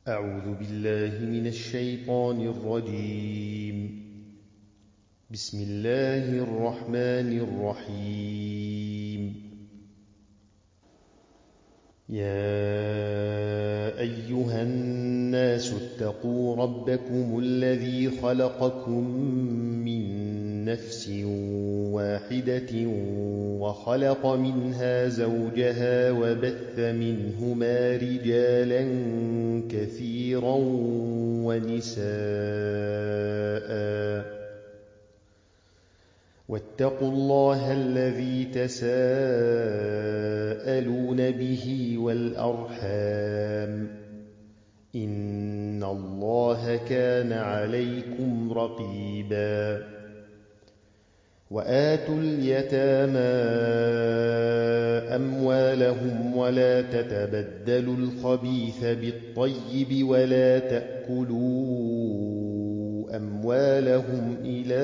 أعوذ بالله من الشيطان الرجيم. بسم الله الرحمن الرحيم. يا أيها الناس اتقوا ربكم الذي خلقكم من نفس واحدة وخلق منها زوجها وبث منهما رجالا كثيرا ونساء، واتقوا الله الذي تساءلون به والأرحام، إن الله كان عليكم رقيبا. وآتوا اليتامى أموالهم ولا تتبدلوا الخبيث بالطيب ولا تأكلوا أموالهم إلى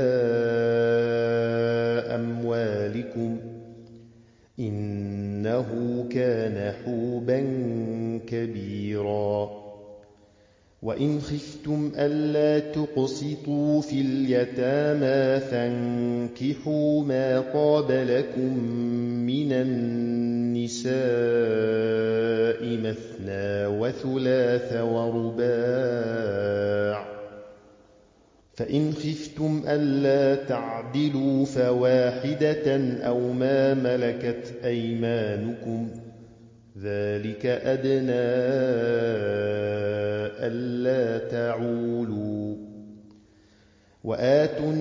أموالكم، إنه كان حوبا كبيرا. وإن خفتم ألا تقسطوا في اليتامى فانكحوا ما طاب لكم من النساء مثنى وثلاث ورباع، فإن خفتم ألا تعدلوا فواحدة أو ما ملكت أيمانكم، ذلك أدنى ألا تعولوا. وآتوا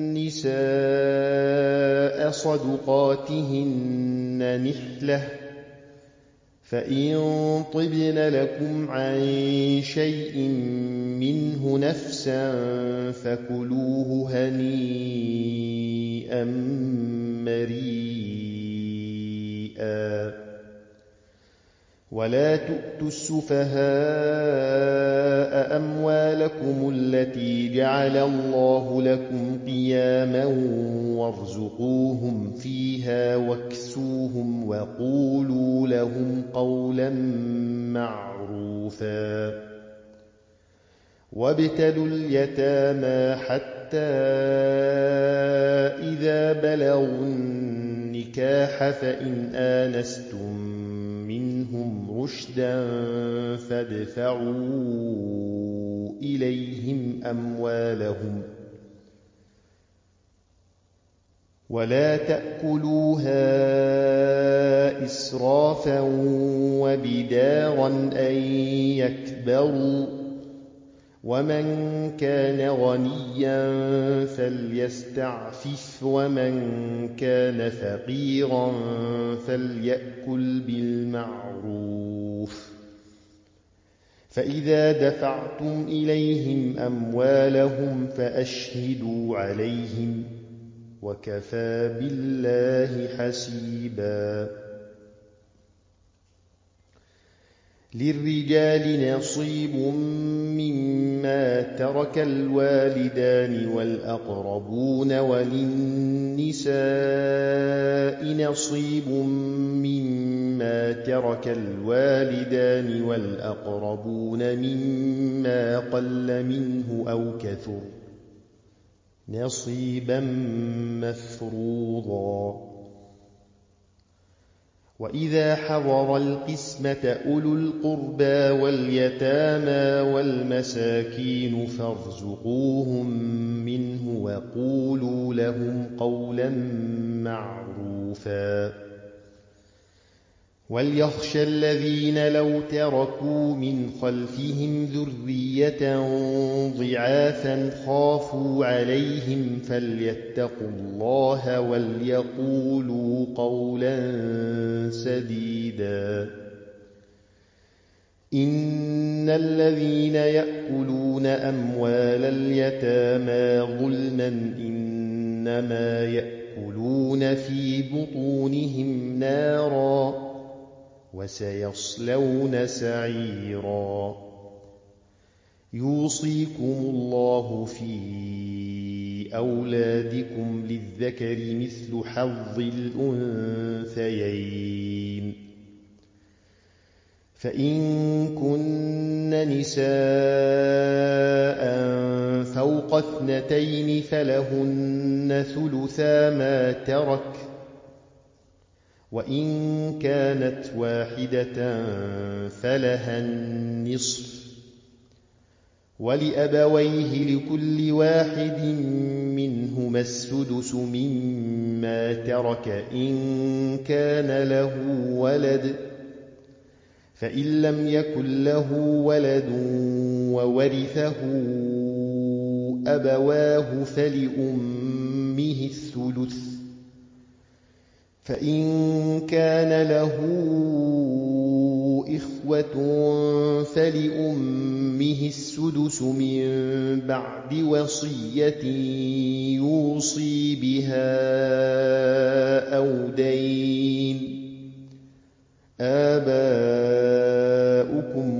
النساء صدقاتهن نحلة، فإن طبن لكم عن شيء منه نفسا فكلوه هنيئا مريئا. ولا تؤتوا السفهاء أموالكم التي جعل الله لكم قياما وارزقوهم فيها واكسوهم وقولوا لهم قولا معروفا. وابتلوا اليتامى حتى إذا بلغوا النكاح فإن آنستم منهم رشدا فادفعوا إليهم أموالهم، ولا تأكلوها إسرافا وبدارا أن يكبروا، ومن كان غنيا فليستعفف ومن كان فقيرا فليأكل بالمعروف. فإذا دفعتم إليهم أموالهم فأشهدوا عليهم، وكفى بالله حسيبا. للرجال نصيب مما ترك الوالدان والأقربون، وللنساء نصيب مما ترك الوالدان والأقربون مما قل منه أو كثر، نصيبا مفروضا. وإذا حضر القسمة أولو القربى واليتامى والمساكين فارزقوهم منه وقولوا لهم قولا معروفا. وليخشى الذين لو تركوا من خلفهم ذرية ضعافا خافوا عليهم فليتقوا الله وليقولوا قولا سديدا. إن الذين يأكلون أموال اليتامى ظلما إنما يأكلون في بطونهم نارا وسيصلون سعيرا. يوصيكم الله في أولادكم للذكر مثل حظ الأنثيين، فإن كن نساء فوق 2 فلهن ثلثا ما ترك، وإن كانت واحدة فلها النصف، ولأبويه لكل واحد منهما السدس مما ترك إن كان له ولد، فإن لم يكن له ولد وورثه أبواه فلأمه الثلث، فإن كان له إخوة فلأمه السدس من بعد وصية يوصي بها أو دين. آباؤكم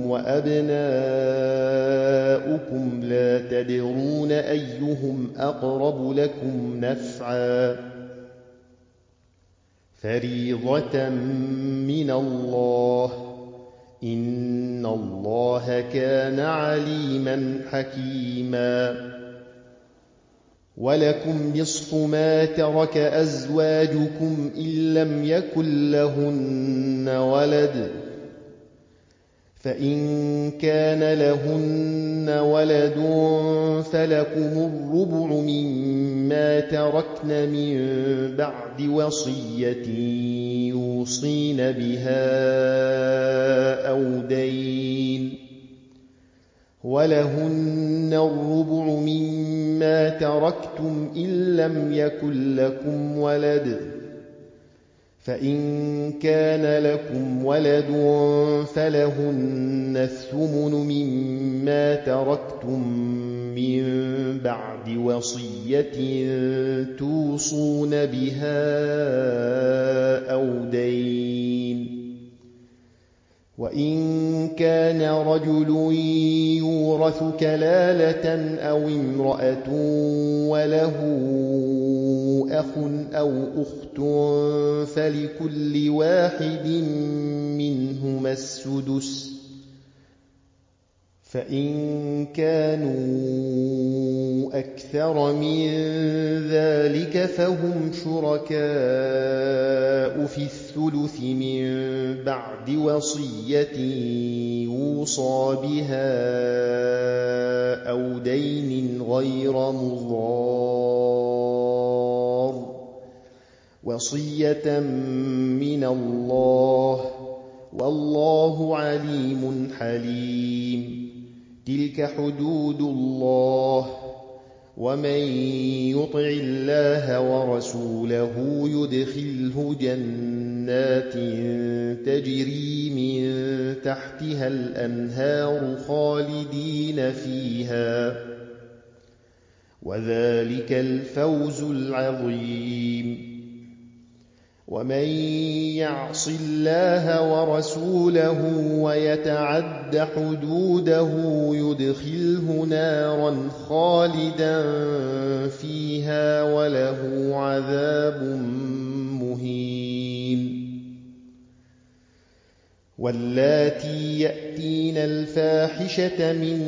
وأبناؤكم لا تدرون أيهم أقرب لكم نفعا، فريضة من الله، إن الله كان عليما حكيما. ولكم نصف ما ترك أزواجكم إن لم يكن لهن ولد، فإن كان لهن ولد فلكم الربع مما تركن من بعد وصية يوصين بها أو دين، ولهن الربع مما تركتم إن لم يكن لكم ولد، فإن كان لكم ولد فلهن الثمن مما تركتم من بعد وصية توصون بها أو دين. وإن كان رجل يورث كلالة أو امرأة وله أخ أو أخت فلكل واحد منهما السدس، فإن كانوا أكثر من ذلك فهم شركاء في الثلث من بعد وصية يوصى بها أو دين غير مضار، وصية من الله، والله عليم حليم. تلك حدود الله، ومن يطع الله ورسوله يدخله جنات تجري من تحتها الأنهار خالدين فيها، وذلك الفوز العظيم. ومن يعص الله ورسوله ويتعد حدوده يدخله نارا خالدا فيها وله عذاب مهين. واللاتي يأتين الفاحشة من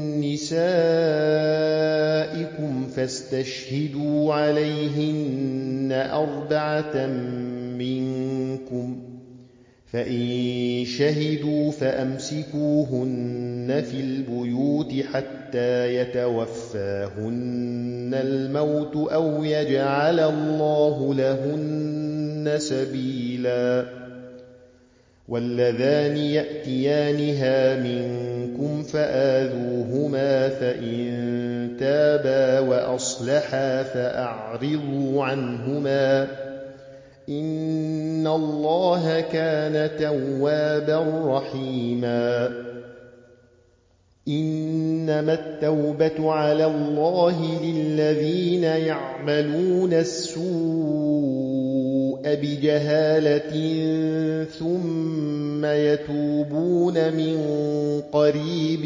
نسائكم فاستشهدوا عليهن 4 منكم، فإن شهدوا فأمسكوهن في البيوت حتى يتوفاهن الموت أو يجعل الله لهن سبيلا. واللذان يأتيانها منكم فآذوهما، فإن تابا وأصلحا فأعرضوا عنهما، إن الله كان توابا رحيما. إنما التوبة على الله للذين يعملون السوء بجهالة ثم يتوبون من قريب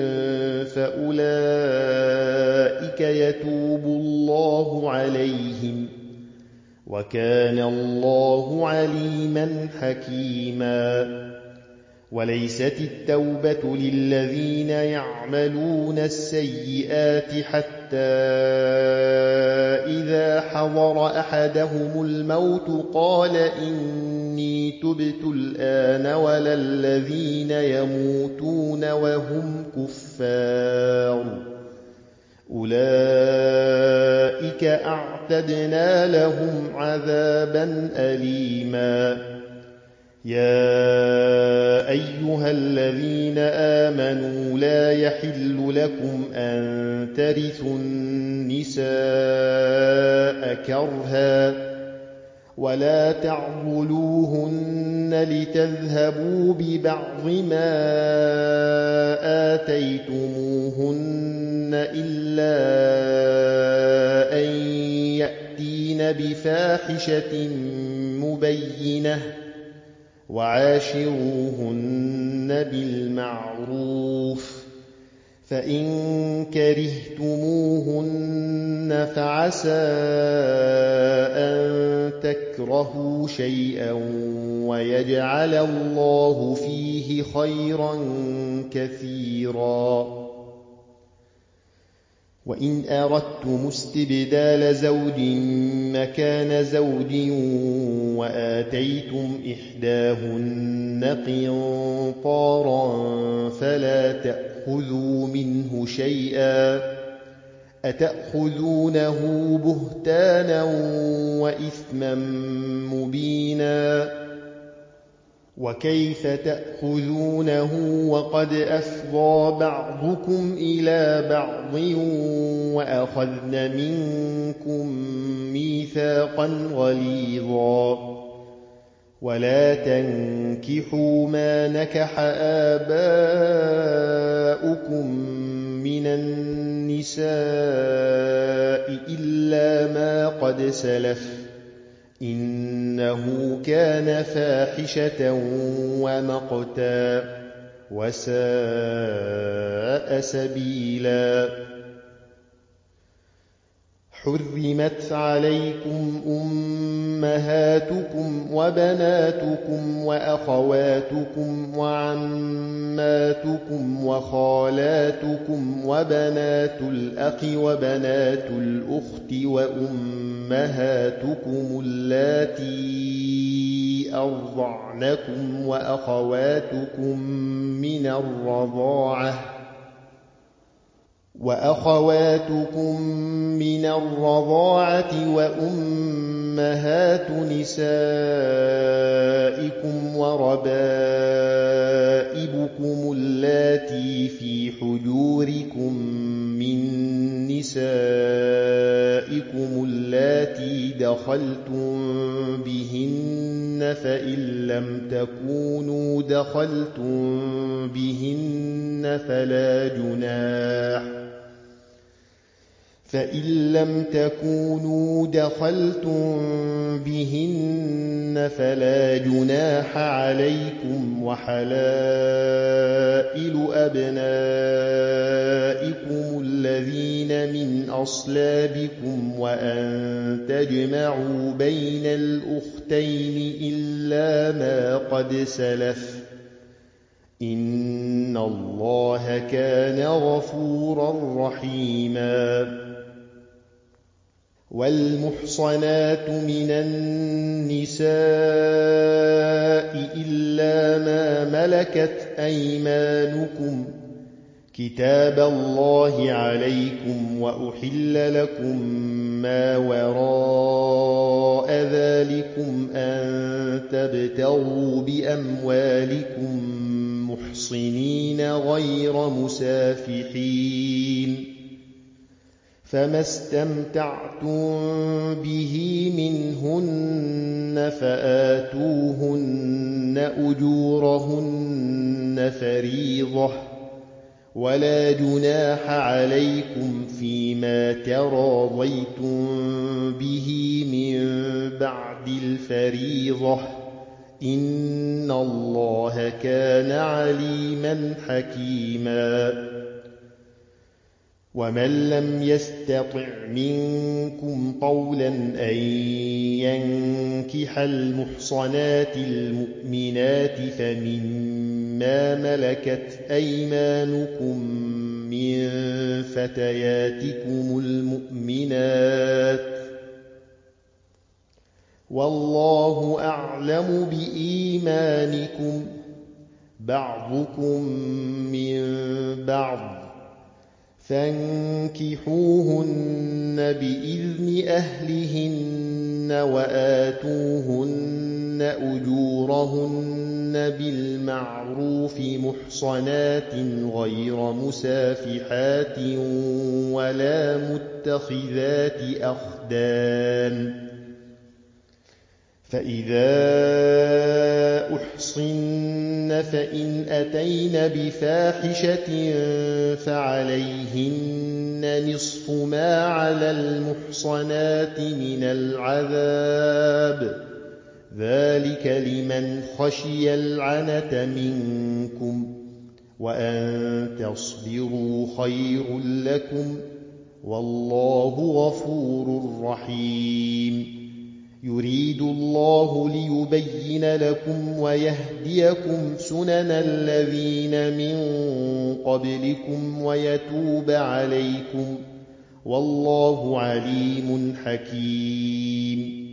فأولئك يتوب الله عليهم، وكان الله عليما حكيما. وليست التوبة للذين يعملون السيئات حتى إذا حضر أحدهم الموت قال إني تبت الآن ولا الذين يموتون وهم كفار أولئك أعتدنا لهم عذابا أليما يا أيها الذين آمنوا لا يحل لكم أن ترثوا النساء كرها ولا تعضلوهن لتذهبوا ببعض ما آتيتموهن إلا أن يأتين بفاحشة مبينة وعاشروهن بالمعروف فإن كرهتموهن فعسى أن تكرهوا شيئا ويجعل الله فيه خيرا كثيرا وإن أردتم استبدال زوج مكان زوج وآتيتم إحداهن قنطارا فلا تأخذوا منه شيئا أتأخذونه بهتانا وإثما مبينا وكيف تأخذونه وقد أفضى بعضكم إلى بعض وأخذن منكم ميثاقا غليظا ولا تنكحوا ما نكح آباؤكم من النساء إلا ما قد سلف إنه كان فاحشة ومقتا وساء سبيلا حرمت عليكم أمهاتكم وبناتكم وأخواتكم وعماتكم وخالاتكم وبنات الأخ وبنات الأخت وأمهاتكم اللاتي أرضعنكم وأخواتكم من الرضاعة وأمهات نسائكم وربائبكم اللاتي في حجوركم من نسائكم اللاتي دخلتم بهن فإن لم تكونوا دخلتم بهن فلا جناح عليكم وحلائل أبنائكم الذين من أصلابكم وأن تجمعوا بين الأختين إلا ما قد سلف إن الله كان غفورا رحيما والمحصنات من النساء إلا ما ملكت أيمانكم كتاب الله عليكم وأحل لكم ما وراء ذلكم أن تبتغوا بأموالكم محصنين غير مسافحين فما استمتعتم به منهن فآتوهن أجورهن فريضة ولا جناح عليكم فيما تراضيتم به من بعد الفريضة إن الله كان عليما حكيما ومن لم يستطع منكم طولا أن ينكح المحصنات المؤمنات فمما مما ملكت أيمانكم من فتياتكم المؤمنات والله أعلم بإيمانكم بعضكم من بعض فانكحوهن بإذن أهلهن وآتوهن أجورهن بالمعروف محصنات غير مسافحات ولا متخذات أخدان فإذا أحصن فإن أتين بفاحشة فعليهن نصف ما على المحصنات من العذاب ذلك لمن خشي العنة منكم وأن تصبروا خير لكم والله غفور رحيم يريد الله ليبين لكم ويهديكم سنن الذين من قبلكم ويتوب عليكم والله عليم حكيم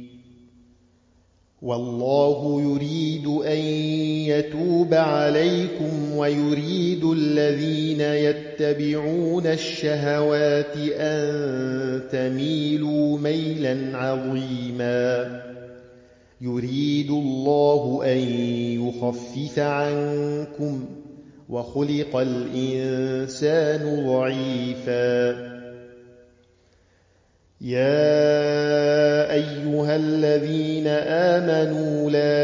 والله يريد أن يتوب عليكم ويريد الذين يتبعون الشهوات أن تميلوا ميلا عظيما يريد الله أن يخفف عنكم وخلق الإنسان ضعيفا يا أيها الذين آمنوا لا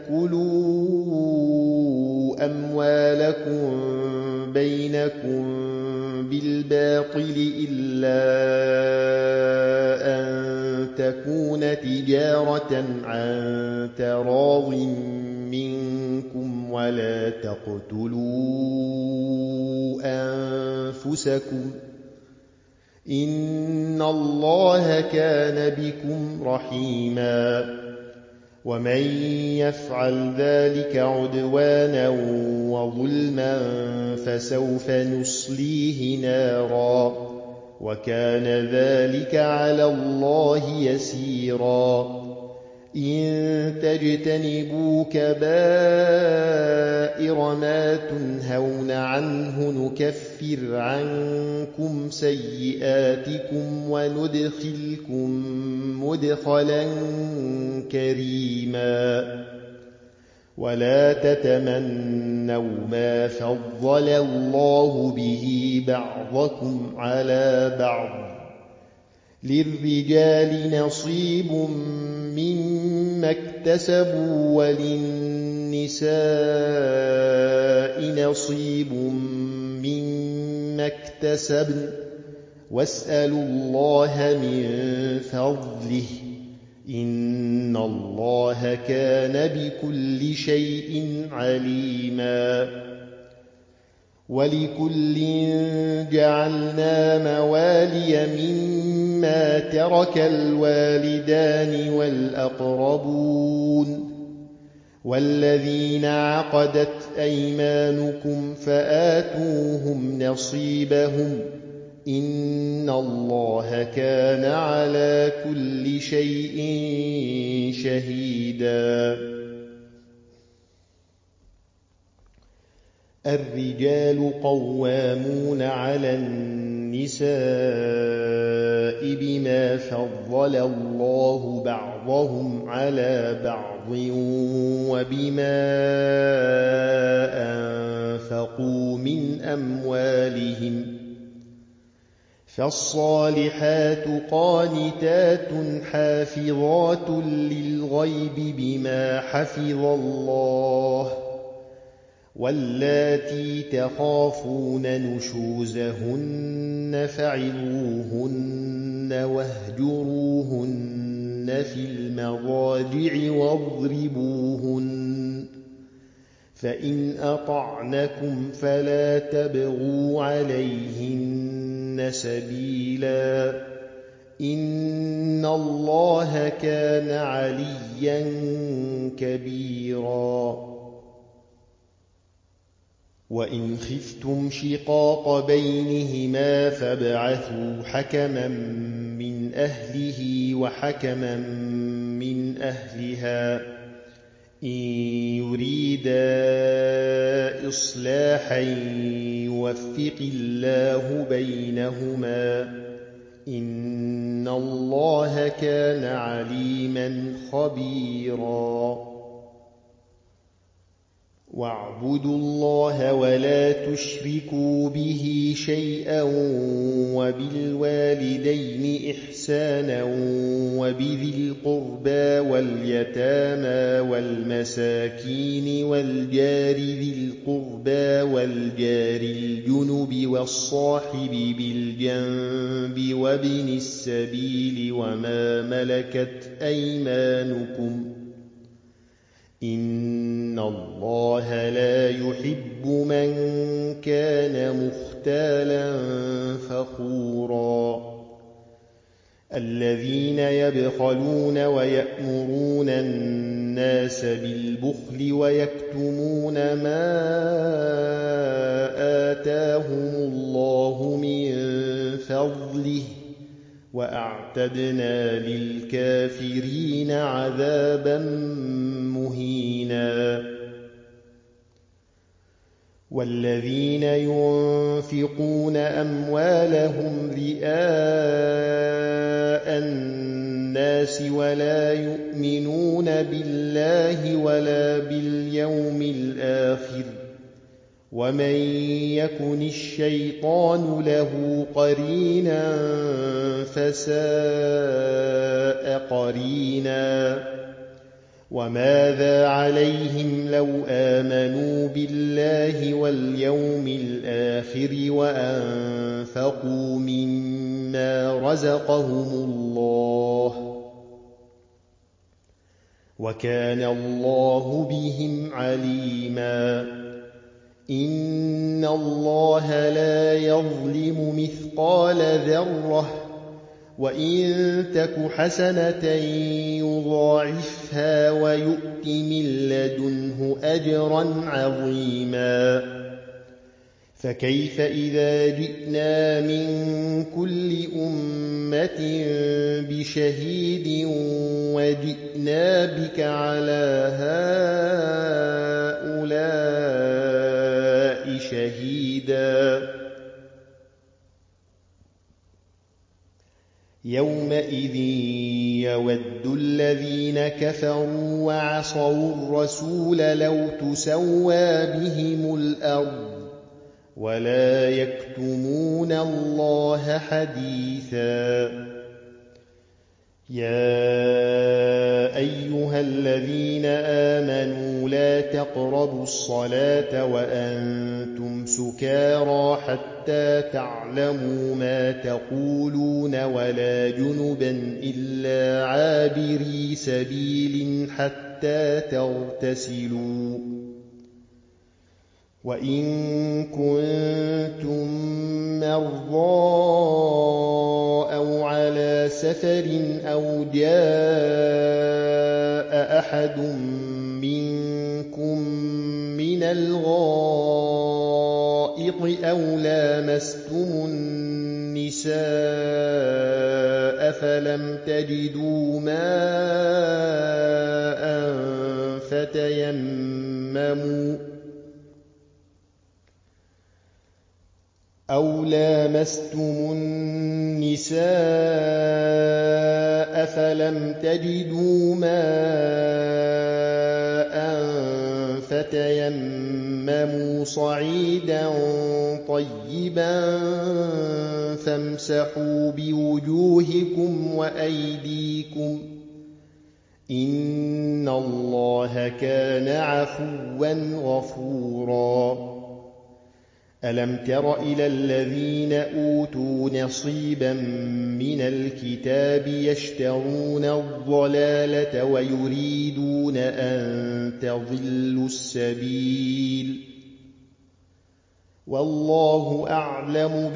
تأكلوا أموالكم بينكم بالباطل إلا أن تكون تجارة عن تراض منكم ولا تقتلوا أنفسكم إن الله كان بكم رحيما ومن يفعل ذلك عدوانا وظلما فسوف نصليه نارا وكان ذلك على الله يسيرا إن تجتنبوا كبائر ما تنهون عنه نكفر عنكم سيئاتكم وندخلكم مدخلا كريما ولا تتمنوا ما فضل الله به بعضكم على بعض للرجال نصيب مما اكتسبوا وللنساء نصيب مما اكتسبن واسألوا الله من فضله إن الله كان بكل شيء عليما ولكل جعلنا موالي مما ترك الوالدان والأقربون والذين عقدت أيمانكم فآتوهم نصيبهم إن الله كان على كل شيء شهيدا الرجال قوامون على النساء بما فضل الله بعضهم على بعض وبما أنفقوا من أموالهم فالصالحات قانتات حافظات للغيب بما حفظ الله واللاتي تخافون نشوزهن فعظوهن واهجروهن في المضاجع واضربوهن فإن أطعنكم فلا تبغوا عليهن سبيلا إن الله كان عليا كبيرا وإن خفتم شقاق بينهما فابعثوا حكما من أهله وحكما من أهلها إن يريدا إصلاحا يوفق الله بينهما إن الله كان عليما خبيرا واعبدوا الله ولا تشركوا به شيئا وبالوالدين إحسانا وبذي القربى واليتامى والمساكين والجار ذي القربى والجار الجنب والصاحب بالجنب وابن السبيل وما ملكت أيمانكم إن الله لا يحب من كان مختالا فخورا الذين يبخلون ويأمرون الناس بالبخل ويكتمون ما آتاهم الله من فضله وأعتدنا للكافرين عذابا مهينا والذين ينفقون أموالهم رئاء الناس ولا يؤمنون بالله ولا باليوم الآخر ومن يكن الشيطان له قرينا فساء قرينا وماذا عليهم لو آمنوا بالله واليوم الآخر وأنفقوا مما رزقهم الله وكان الله بهم عليما إن الله لا يظلم مثقال ذرة وإن تك حسنة يضاعفها ويؤت من لدنه أجرا عظيما فكيف إذا جئنا من كل أمة بشهيد وجئنا بك على هؤلاء شهيدا يومئذ يود الذين كفروا وعصوا الرسول لو تسوى بهم الأرض ولا يكتمون الله حديثا يا أيها الذين آمنوا لا تقربوا الصلاة وأنتم سكارى حتى تعلموا ما تقولون ولا جنبا إلا عابري سبيل حتى تغتسلوا وإن كنتم مرضى أو على سفر أو جاء أحد منكم من الغائط أو لامستم النساء فلم تجدوا ماء فتيمموا صعيدا طيبا فامسحوا بوجوهكم وأيديكم إن الله كان عفوا غفورا ألم تر إلى الذين أوتوا نصيبا من الكتاب يشترون الضلالة ويريدون أن تضلوا السبيل والله أعلم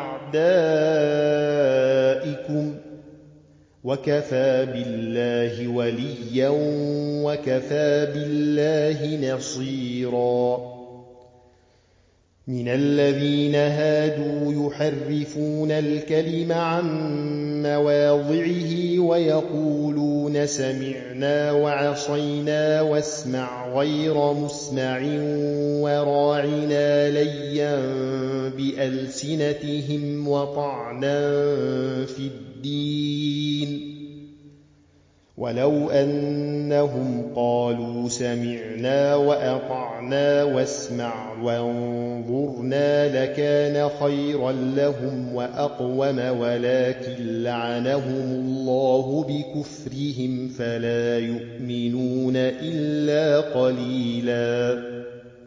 بأعدائكم وكفى بالله وليا وكفى بالله نصيرا مِنَ الَّذِينَ هَادُوا يُحَرِّفُونَ الْكَلِمَ عَن مَّوَاضِعِهِ وَيَقُولُونَ سَمِعْنَا وَعَصَيْنَا وَاسْمَعْ غَيْرَ مُسْمَعٍ وَرَاعِنَا لَيًّا بِأَلْسِنَتِهِمْ وَطَعْنًا فِي الدِّينِ وَلَوْ أَنَّهُمْ قَالُوا سَمِعْنَا وَأَطَعْنَا وَاسْمَعْ وَانظُرْنَا لَكَانَ خَيْرًا لَّهُمْ وَأَقْوَمَ وَلَٰكِن لَّعَنَهُمُ اللَّهُ بِكُفْرِهِمْ فَلَا يُؤْمِنُونَ إِلَّا قَلِيلًا.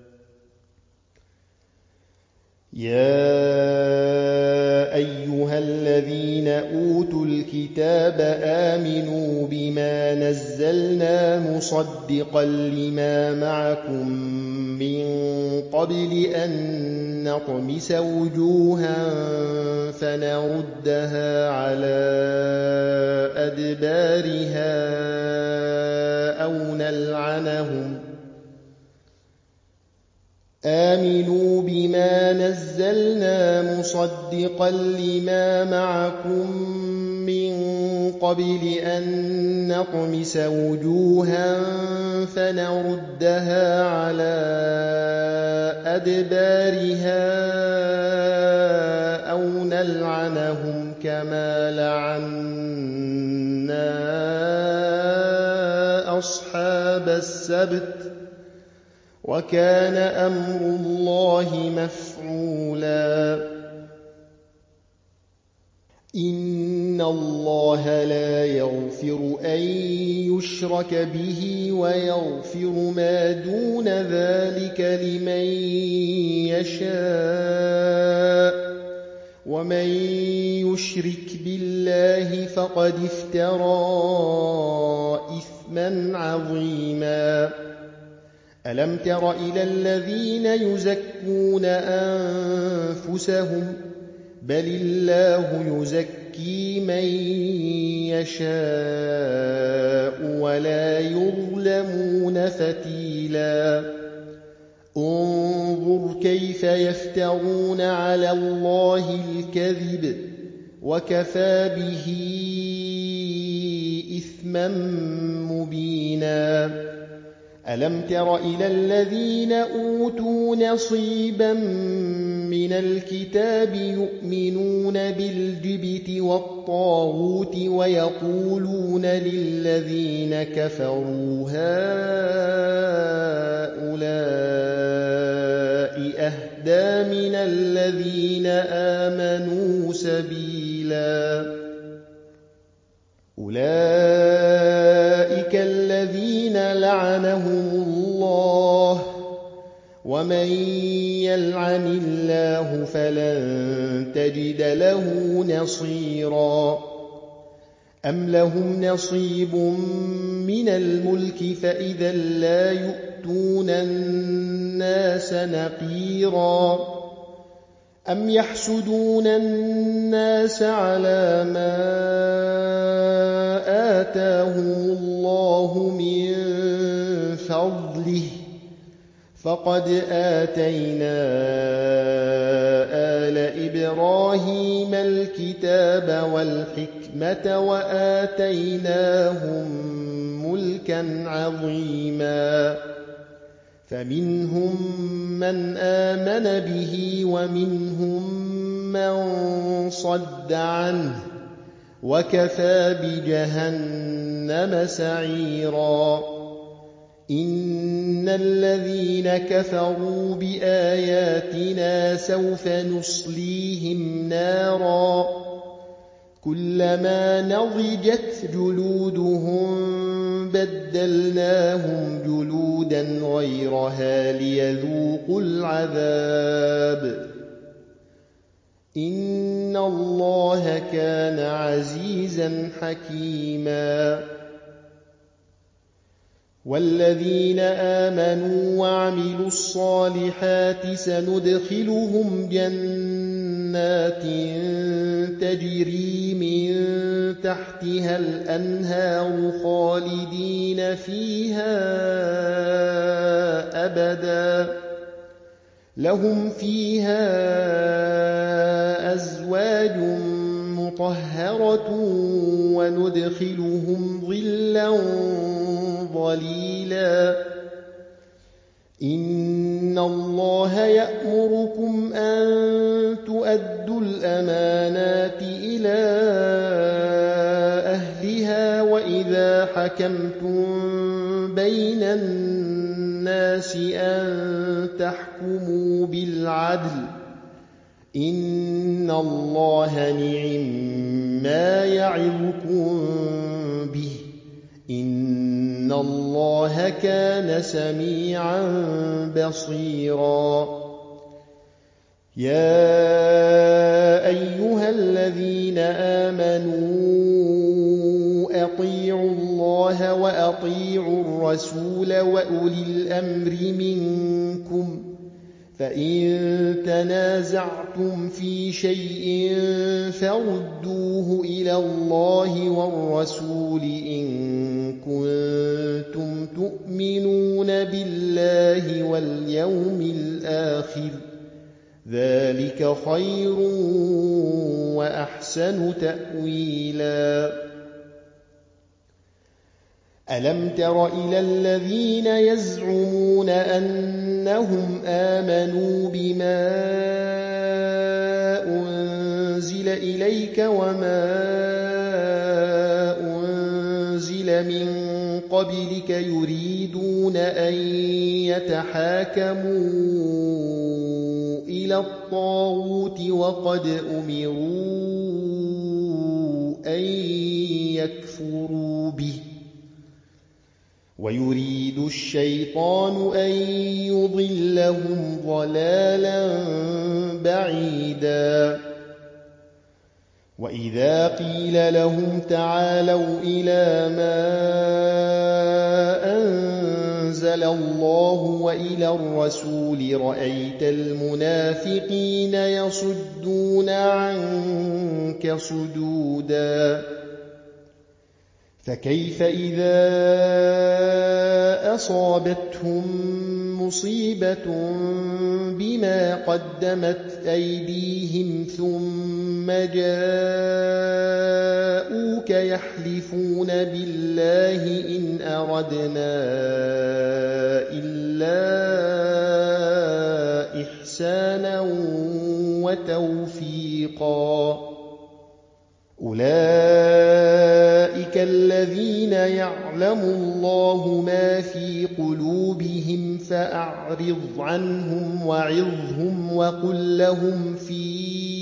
يَا أَيُّهَا الَّذِينَ أُوتُوا الْكِتَابَ آمِنُوا بِمَا نَزَّلْنَا مُصَدِّقًا لِّمَا مَعَكُم مِّن قَبْلِ أَن نَّطْمِسَ وُجُوهًا فَنَرُدَّهَا عَلَىٰ أَدْبَارِهَا أَوْ نَلْعَنَهُمْ. آمنوا بما نزلنا مصدقا لما معكم من قبل أن نطمس وجوها فنردها على أدبارها أو نلعنهم كما لعنا أصحاب السبت وكان أمر الله مفعولا. إن الله لا يغفر أن يشرك به ويغفر ما دون ذلك لمن يشاء ومن يشرك بالله فقد افترى إثما عظيما. ألم تر إلى الذين يزكون أنفسهم بل الله يزكي من يشاء ولا يظلمون فتيلا. انظر كيف يفترون على الله الكذب وكفى به إثما مبينا. ألم تر إلى الذين أوتوا نصيبا من الكتاب يؤمنون بالجبت والطاغوت ويقولون للذين كفروا هؤلاء أهدى من الذين آمنوا سبيلا. أولئك الذين لعنهم الله ومن يلعن الله فلن تجد له نصيرا. أم لهم نصيب من الملك فإذا لا يؤتون الناس نقيرا. أم يحسدون الناس على ما آتاهم الله من فضله فقد آتينا آل إبراهيم الكتاب والحكمة وآتيناهم ملكا عظيما. فمنهم من آمن به ومنهم من صد عنه وكفى بجهنم سعيرا. إن الذين كفروا بآياتنا سوف نصليهم نارا كلما نضجت جلودهم بدلناهم جلودا غيرها ليذوقوا العذاب. إن الله كان عزيزا حكيما. والذين آمنوا وعملوا الصالحات سندخلهم جنات تجري من تحتها الأنهار خالدين فيها أبدا لهم فيها أزواج مطهرة وندخلهم ظلا ظليلا إن الله يأمركم أن تؤدوا الأمانات إلى أهلها وإذا حكمتم بين الناس أن تحكموا بالعدل إن الله نعما يعظكم به إن الله كان سميعا بصيرا يا أيها الذين آمنوا أطيعوا الله وأطيعوا الرسول وأولي الأمر منكم فإن تنازعتم في شيء فردوه إلى الله والرسول إن كنتم تؤمنون بالله واليوم الآخر ذلك خير وأحسن تأويلا ألم تر إلى الذين يزعمون أنهم آمنوا بما أنزل إليك وما أنزل من قبلك يريدون أن يتحاكموا إلى الطاغوت وقد أمروا أن يكفروا به ويريد الشيطان أن يضلهم ضلالا بعيدا وإذا قيل لهم تعالوا إلى ما أنزل الله وإلى الرسول رأيت المنافقين يصدون عنك صدودا فكيف إذا أصابتهم مصيبة بما قدمت أيديهم ثم جاءوك يحلفون بالله إن أردنا إلا إحسانا وتوفيقا أولئك الذين يعلم الله ما في قلوبهم فأعرض عنهم وعظهم وقل لهم في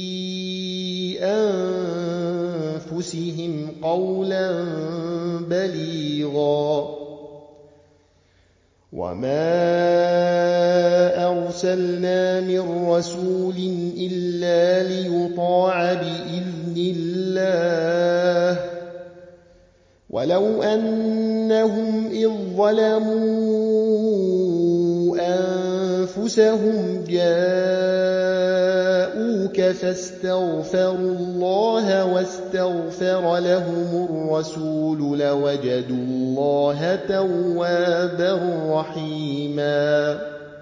أنفسهم قولا بليغا وما أرسلنا من رسول إلا ليطاع بإذن الله ولو أنهم إذ ظلموا أنفسهم جاءوك فاستغفروا الله واستغفر لهم الرسول لوجدوا الله توابا رحيما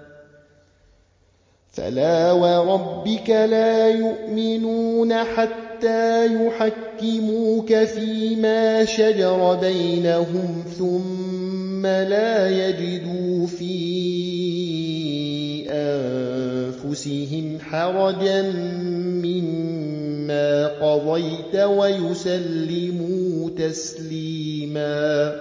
فلا وربك لا يؤمنون حتى يحكموك فيما شجر بينهم ثم لا يجدوا في أنفسهم حرجا مما قضيت ويسلموا تسليما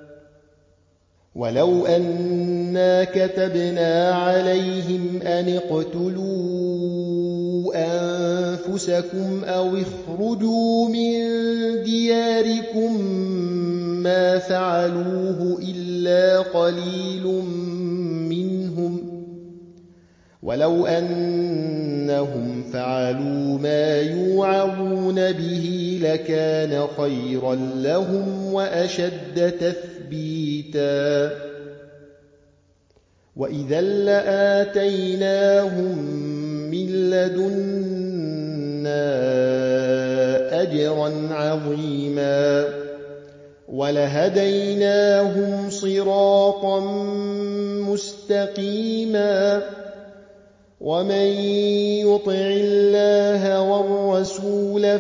ولو أنا كتبنا عليهم أن اقتلوا أنفسكم أو اخرجوا من دياركم ما فعلوه إلا قليل منهم ولو أنهم فعلوا ما يوعظون به لكان خيرا لهم وأشد تثبيتا وإذا لآتيناهم من لدنا أجرا عظيما ولهديناهم صراطا مستقيما ومن يطع الله والرسول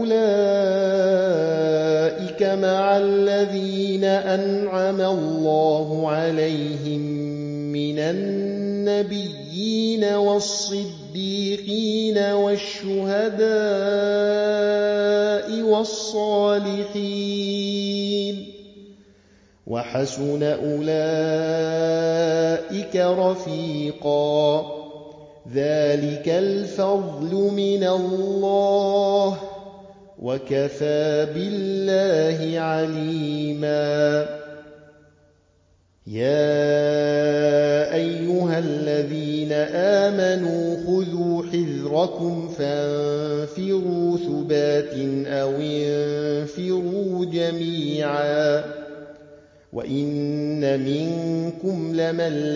فأولئك مع الذين أنعم الله عليهم من النبيين والصديقين والشهداء والصالحين وحسن أولئك رفيقا ذلك الفضل من الله وكفى بالله عليما يا أيها الذين آمنوا خذوا حذركم فانفروا ثبات أو انفروا جميعا وإن منكم لمن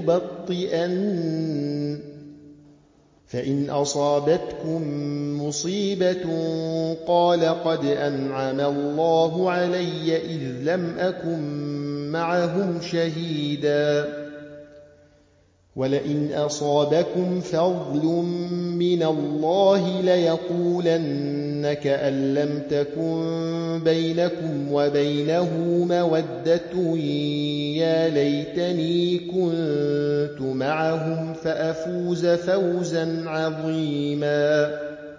ليبطئن فإن أصابتكم مصيبة قال قد أنعم الله علي إذ لم أكن معهم شهيدا ولئن أصابكم فضل من الله ليقولن كأن لم تكن بينكم وبينه مودة يا ليتني كنت معهم فأفوز فوزا عظيما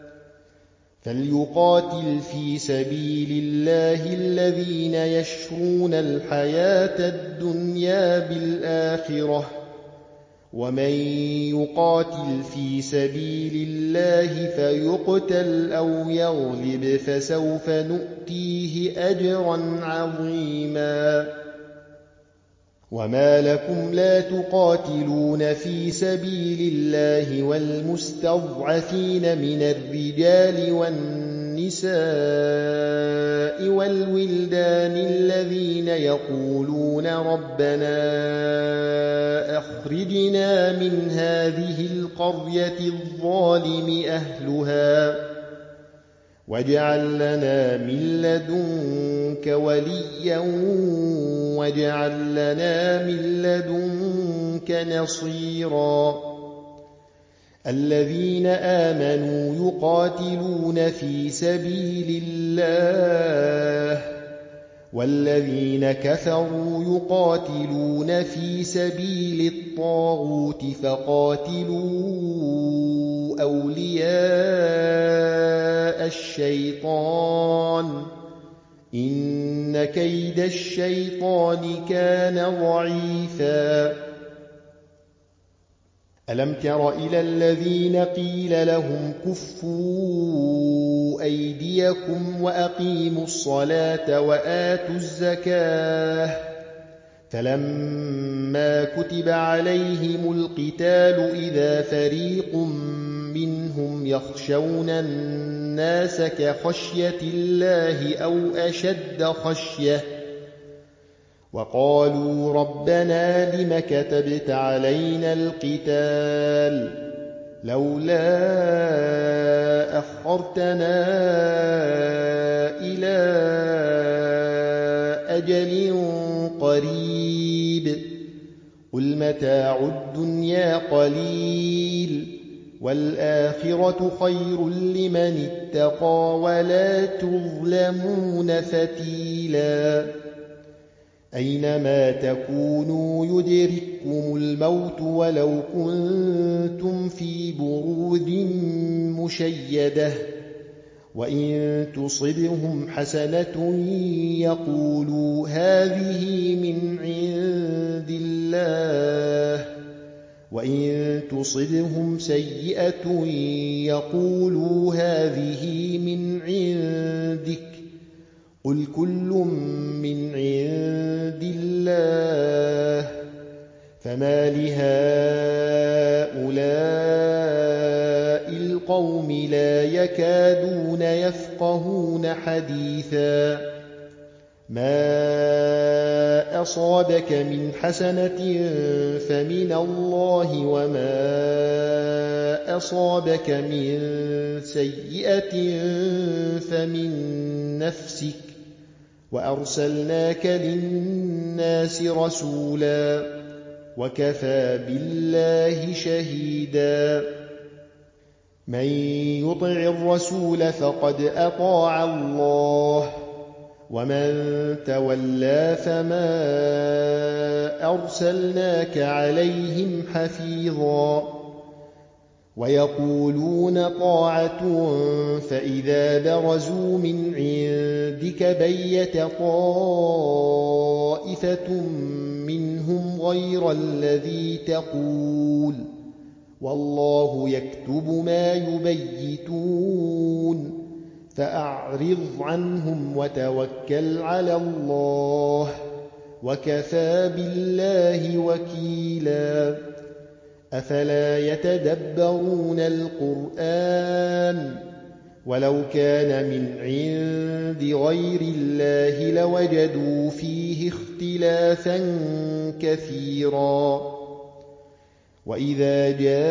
فليقاتل في سبيل الله الذين يشرون الحياة الدنيا بالآخرة ومن يقاتل في سبيل الله فيقتل أو يغلب فسوف نؤتيه أجرا عظيما وما لكم لا تقاتلون في سبيل الله والمستضعفين من الرجال والنساء والولدان الذين يقولون ربنا أخرجنا من هذه القرية الظالم أهلها واجعل لنا من لدنك وليا واجعل لنا من لدنك نصيرا الذين آمنوا يقاتلون في سبيل الله والذين كفروا يقاتلون في سبيل الطاغوت فقاتلوا أولياء الشيطان إن كيد الشيطان كان ضعيفا ألم تر إلى الذين قيل لهم كفوا أيديكم وأقيموا الصلاة وآتوا الزكاة فلما كتب عليهم القتال إذا فريق منهم يخشون الناس كخشية الله أو أشد خشية وقالوا ربنا لم كتبت علينا القتال لولا أخرتنا إلى أجل قريب قل متاع الدنيا قليل والآخرة خير لمن اتقى ولا تظلمون فتيلا أينما تكونوا يدرككم الموت ولو كنتم في بروج مشيدة وإن تصبهم حسنة يقولوا هذه من عند الله وإن تصبهم سيئة يقولوا هذه من عندك قل كل من عند الله فما لهؤلاء القوم لا يكادون يفقهون حديثا ما أصابك من حسنة فمن الله وما أصابك من سيئة فمن نفسك وأرسلناك للناس رسولا وكفى بالله شهيدا. من يطع الرسول فقد أطاع الله، ومن تولى فما أرسلناك عليهم حفيظا. ويقولون طاعة فإذا برزوا من عندك بيت طائفة منهم غير الذي تقول، والله يكتب ما يبيتون. فأعرض عنهم وتوكل على الله، وكفى بالله وكيلا. أفلا يتدبرون القرآن؟ ولو كان من عند غير الله لوجدوا فيه اختلافا كثيرا. وإذا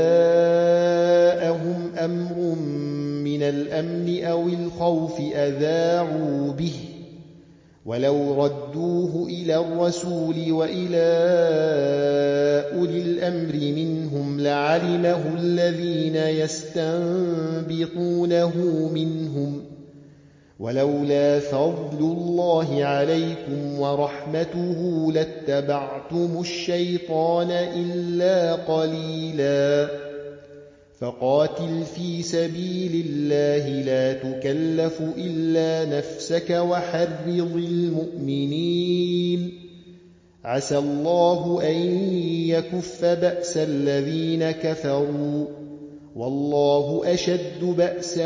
جاءهم أمر من الأمن أو الخوف أذاعوا به، ولو ردوه إلى الرسول وإلى أولي الأمر منهم لعلمه الذين يستنبطونه منهم، ولولا فضل الله عليكم ورحمته لاتبعتم الشيطان إلا قليلا. فقاتل في سبيل الله لا تكلف إلا نفسك وحرض المؤمنين، عسى الله أن يكف بأس الذين كفروا، والله أشد بأسا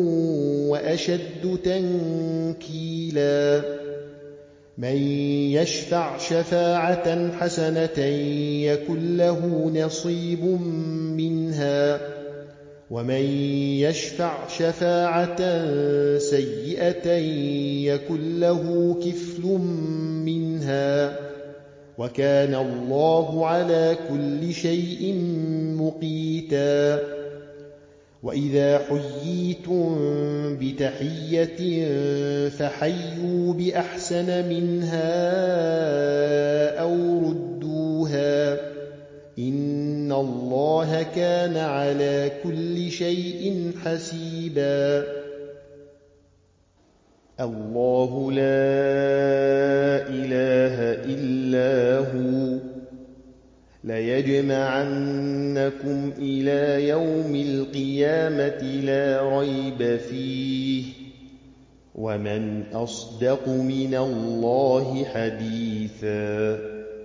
وأشد تنكيلا. من يشفع شفاعة حسنة يكن له نصيب منها، ومن يشفع شفاعة سيئة يكن له كفل منها، وكان الله على كل شيء مقيتا. وإذا حييتم بتحية فحيوا بأحسن منها أو ردوها، إن الله كان على كل شيء حسيبا. الله لا إله إلا هو، ليجمعنكم إلى يوم القيامة لا ريب فيه، ومن أصدق من الله حديثا.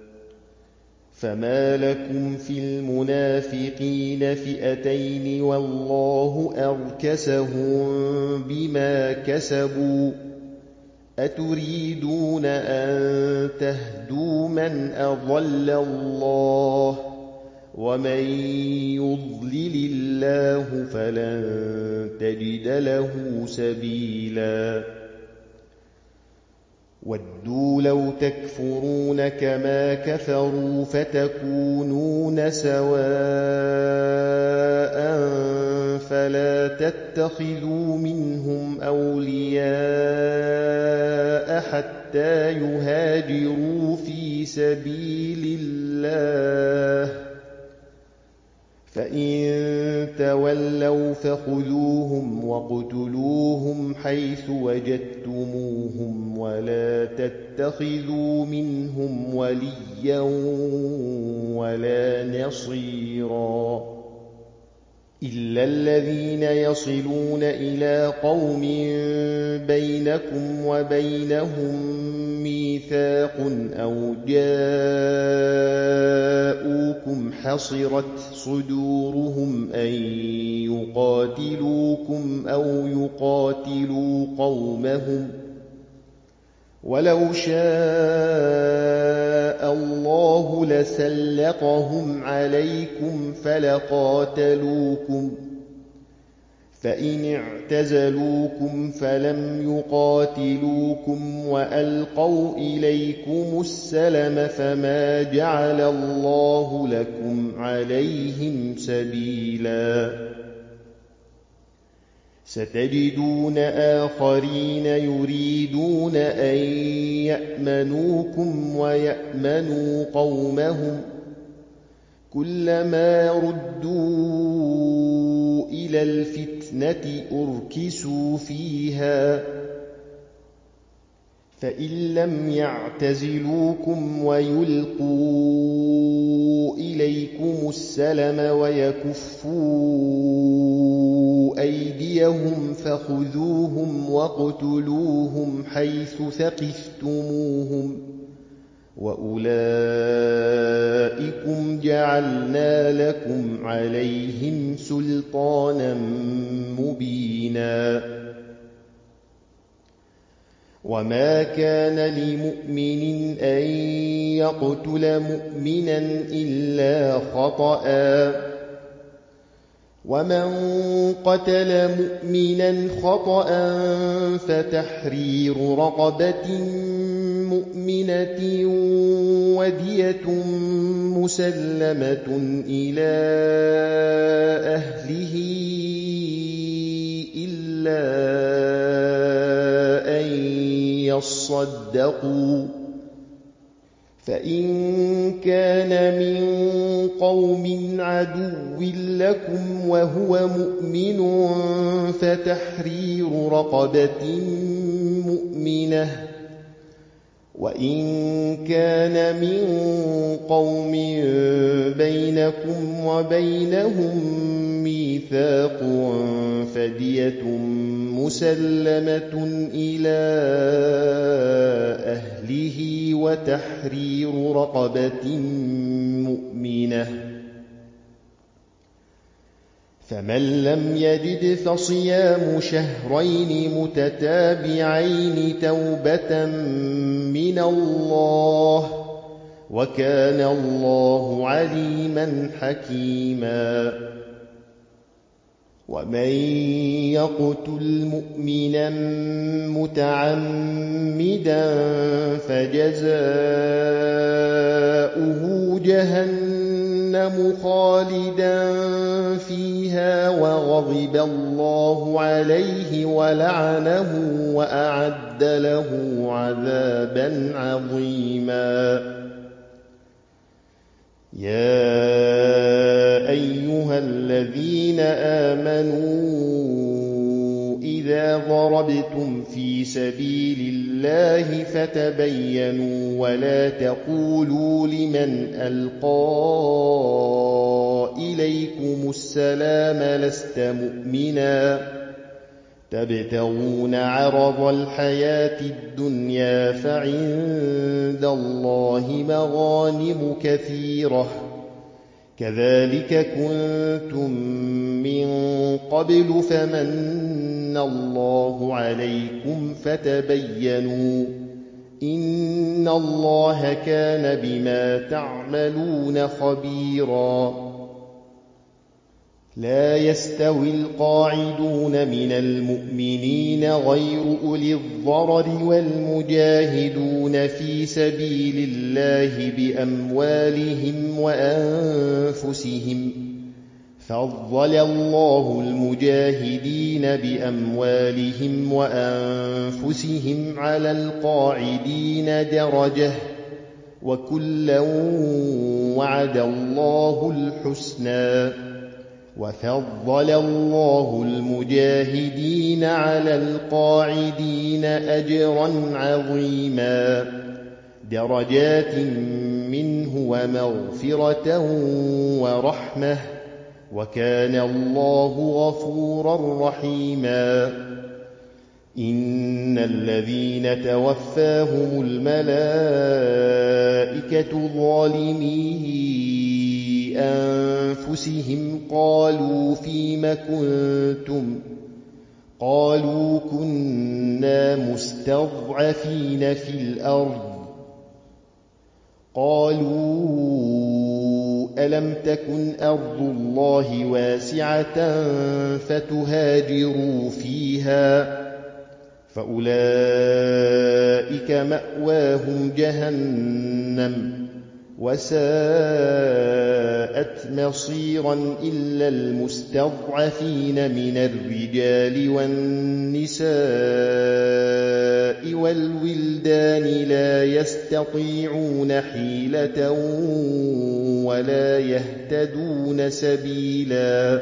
فما لكم في المنافقين فئتين والله أركسهم بما كسبوا، أتريدون أن تهدوا من أضل الله، ومن يضلل الله فلن تجد له سبيلا. ودوا لو تكفرون كما كفروا فتكونون سواء، فلا تتخذوا منهم أولياء حتى يهاجروا في سبيل الله، فإن تولوا فخذوهم واقتلوهم حيث وجدتموهم، ولا تتخذوا منهم وليا ولا نصيرا، إلا الذين يصلون إلى قوم بينكم وبينهم ميثاق أو جاءوكم حصرت صدورهم أن يقاتلوكم أو يقاتلوا قومهم، ولو شاء الله لسلطهم عليكم فلقاتلوكم، فإن اعتزلوكم فلم يقاتلوكم وألقوا إليكم السلم فما جعل الله لكم عليهم سبيلا. ستجدون آخرين يريدون أن يأمنوكم ويأمنوا قومهم، كلما ردوا إلى الفتنة أركسوا فيها فإن لم يعتزلوكم ويلقوا إليكم السلم ويكفوا أيديهم فخذوهم واقتلوهم حيث ثقفتموهم وأولئكم جعلنا لكم عليهم سلطانا مبينا وما كان لمؤمن أن يقتل مؤمنا إلا خطأ ومن قتل مؤمنا خطأ فتحرير رقبة مؤمنة ودية مسلمة إلى أهله إلا أن يصدقوا فإن كان من قوم عدو لكم وهو مؤمن فتحرير رقبة مؤمنة وإن كان من قوم بينكم وبينهم ميثاق فدية مسلمة إلى أهله وتحرير رقبة مؤمنة فمن لم يجد فصيام شهرين متتابعين توبة من الله وكان الله عليما حكيما ومن يقتل مؤمنا متعمدا فجزاؤه جهنم خالدا فيها وغضب الله عليه ولعنه وأعد له عذابا عظيما يا أيها الذين آمنوا إذا ضربتم في سبيل الله فتبينوا ولا تقولوا لمن ألقى إليكم السلام لست مؤمنا تبتغون عرض الحياة الدنيا فعند الله مغانم كثيرة كذلك كنتم من قبل فمن الله عليكم فتبينوا إن الله كان بما تعملون خبيرا لا يستوي القاعدون من المؤمنين غير أولي الضرر والمجاهدون في سبيل الله بأموالهم وأنفسهم فضل الله المجاهدين بأموالهم وأنفسهم على القاعدين درجة وكلا وعد الله الحسنى وفضل الله المجاهدين على القاعدين أجرا عظيما درجات منه ومغفرة ورحمة وكان الله غفورا رحيما إن الذين توفاهم الملائكة ظالمي أنفسهم قالوا فيم كنتم قالوا كنا مستضعفين في الأرض قالوا ألم تكن أرض الله واسعة فتهاجروا فيها فأولئك مأواهم جهنم وساءت مصيرا إلا المستضعفين من الرجال والنساء والولدان لا يستطيعون حيلة ولا يهتدون سبيلا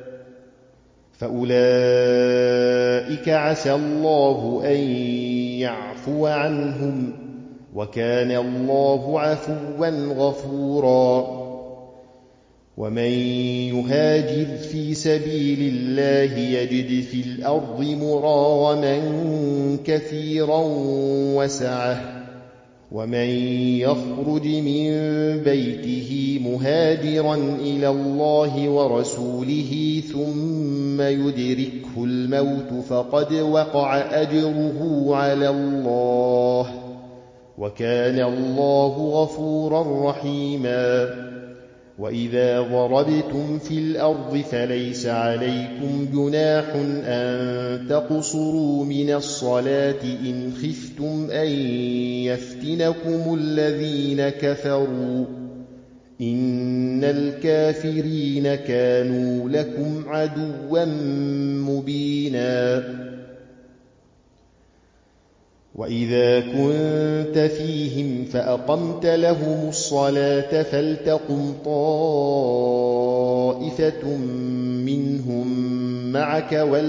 فأولئك عسى الله أن يعفو عنهم وكان الله عفوا غفورا ومن يهاجر في سبيل الله يجد في الأرض مراغما كثيرا وسعة ومن يخرج من بيته مهاجرا إلى الله ورسوله ثم يدركه الموت فقد وقع أجره على الله وكان الله غفورا رحيما وإذا ضربتم في الأرض فليس عليكم جناح أن تقصروا من الصلاة إن خفتم أن يفتنكم الذين كفروا إن الكافرين كانوا لكم عدوا مبينا وإذا كنت فيهم فأقمت لهم الصلاة فلتقم طائفة منهم معك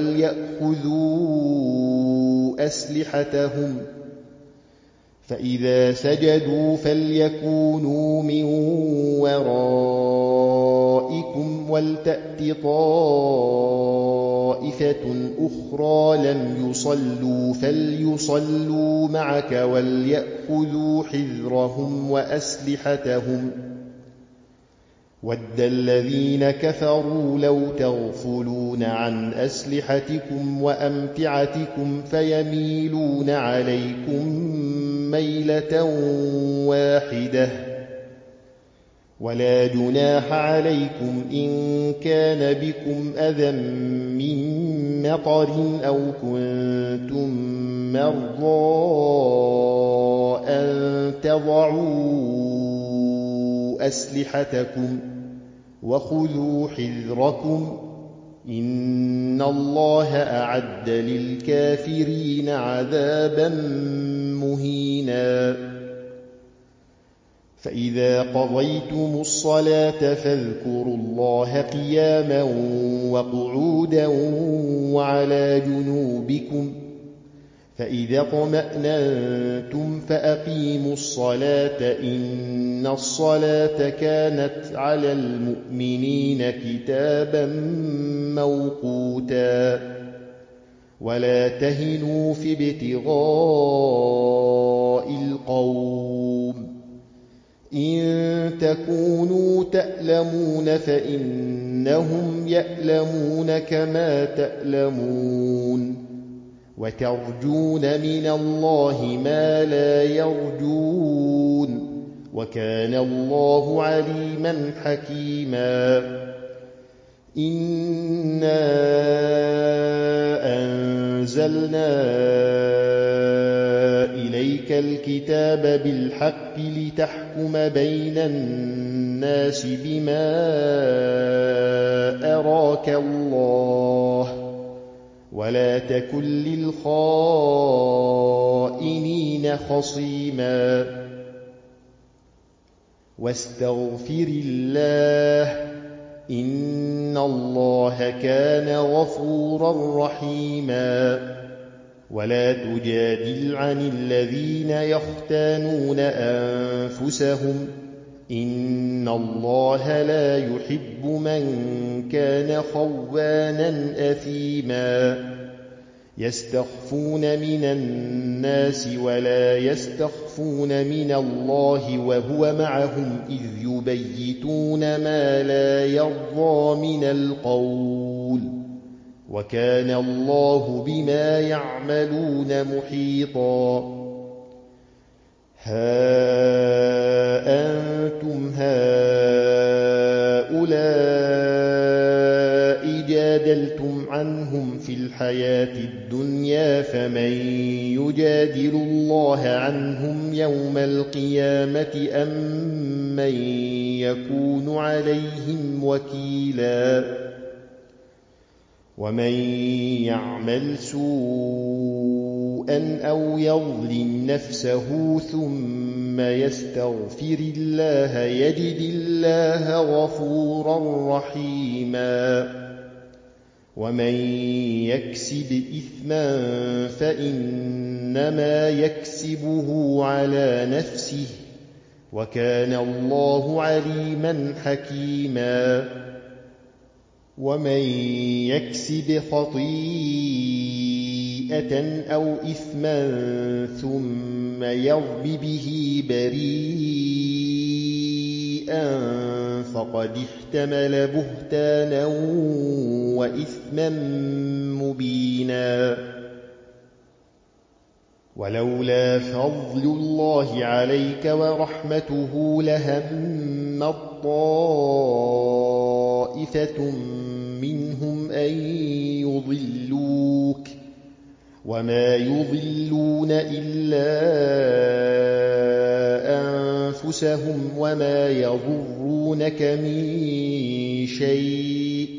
وليأخذوا أسلحتهم فإذا سجدوا فليكونوا من ورائكم ولتأت طائفة أخرى لم يصلوا فليصلوا معك وليأخذوا حذرهم وأسلحتهم ود الذين كفروا لو تغفلون عن أسلحتكم وأمتعتكم فيميلون عليكم ميلة واحدة ولا جناح عليكم إن كان بكم أذى من مطر أو كنتم مرضى أن تضعوا أسلحتكم وخذوا حذركم إن الله أعد للكافرين عذابا مهينا فإذا قضيتم الصلاة فاذكروا الله قياما وقعودا وعلى جنوبكم فإذا اطمأننتم فأقيموا الصلاة إن الصلاة كانت على المؤمنين كتابا موقوتا ولا تهنوا في ابتغاء القوم إن تكونوا تألمون فإنهم يألمون كما تألمون وترجون من الله ما لا يرجون وكان الله عليما حكيما إنا أنزلنا إليك الكتاب بالحق لتحكم بين الناس بما أراك الله ولا تكن للخائنين خصيما واستغفر الله إن الله كان غفورا رحيما ولا تجادل عن الذين يختانون أنفسهم إن الله لا يحب من كان خوانا أثيما يستخفون من الناس ولا يستخفون من الله وهو معهم إذ يبيتون ما لا يرضى من القول وكان الله بما يعملون محيطا ها أنتم هؤلاء جادلتم عنهم في الحياة الدنيا فمن يجادل الله عنهم يوم القيامة أم من يكون عليهم وكيلا ومن يعمل سوءا سوءا أو يظلم نفسه ثم يستغفر الله يجد الله غفورا رحيما ومن يكسب إثما فإنما يكسبه على نفسه وكان الله عليما حكيما ومن يكسب خطيئة أو إثما ثم يرم به بريئا فقد احتمل بهتانا وإثما مبينا ولولا فضل الله عليك ورحمته لهم طائفة منهم أن يضلوك وما يضلون إلا أنفسهم وما يضرونك من شيء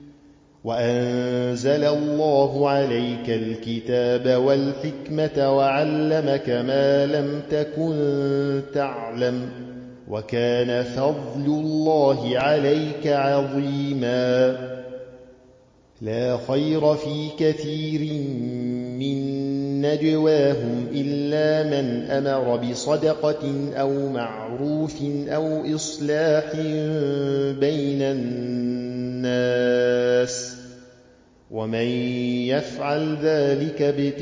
وأنزل الله عليك الكتاب والحكمة وعلمك ما لم تكن تعلم وكان فضل الله عليك عظيما لا خير في كثير من نجواهم إلا من أمر بصدقة أو معروف أو إصلاح بين الناس ومن يفعل ذلك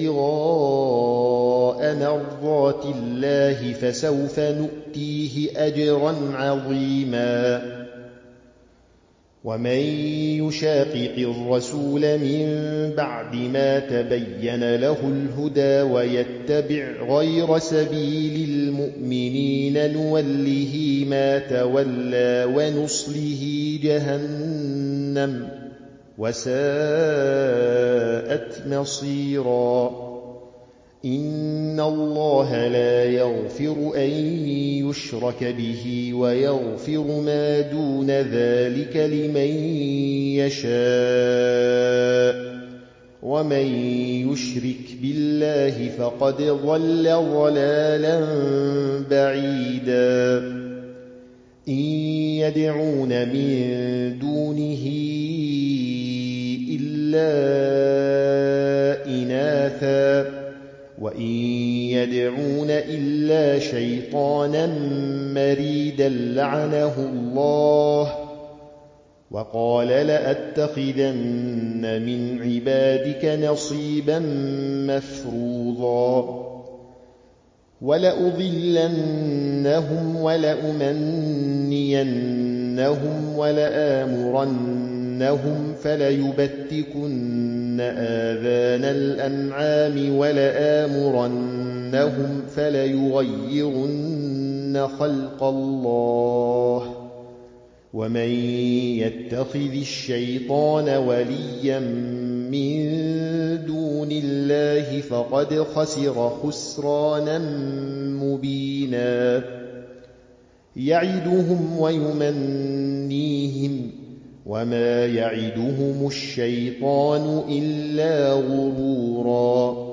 ابتغاء مرضات الله فسوف نؤتيه أجرا عظيما ومن يشاقق الرسول من بعد ما تبين له الهدى ويتبع غير سبيل المؤمنين نوله ما تولى ونصله جهنم وساءت مصيرا إن الله لا يغفر أن يشرك به ويغفر ما دون ذلك لمن يشاء ومن يشرك بالله فقد ضل ضلالا بعيدا إن يدعون من دونه إلا إناثا وإن يدعون إلا شيطانا مريدا لعنه الله وقال لأتخذن من عبادك نصيبا مفروضا ولأضلنهم ولأمنينهم ولآمرنهم فليبتكن آذان الأنعام ولآمرنهم فليغيرن خلق الله ومن يتخذ الشيطان وليا من دون الله فقد خسر خسرانا مبينا يعدهم ويمنيهم وما يعدهم الشيطان إلا غرورا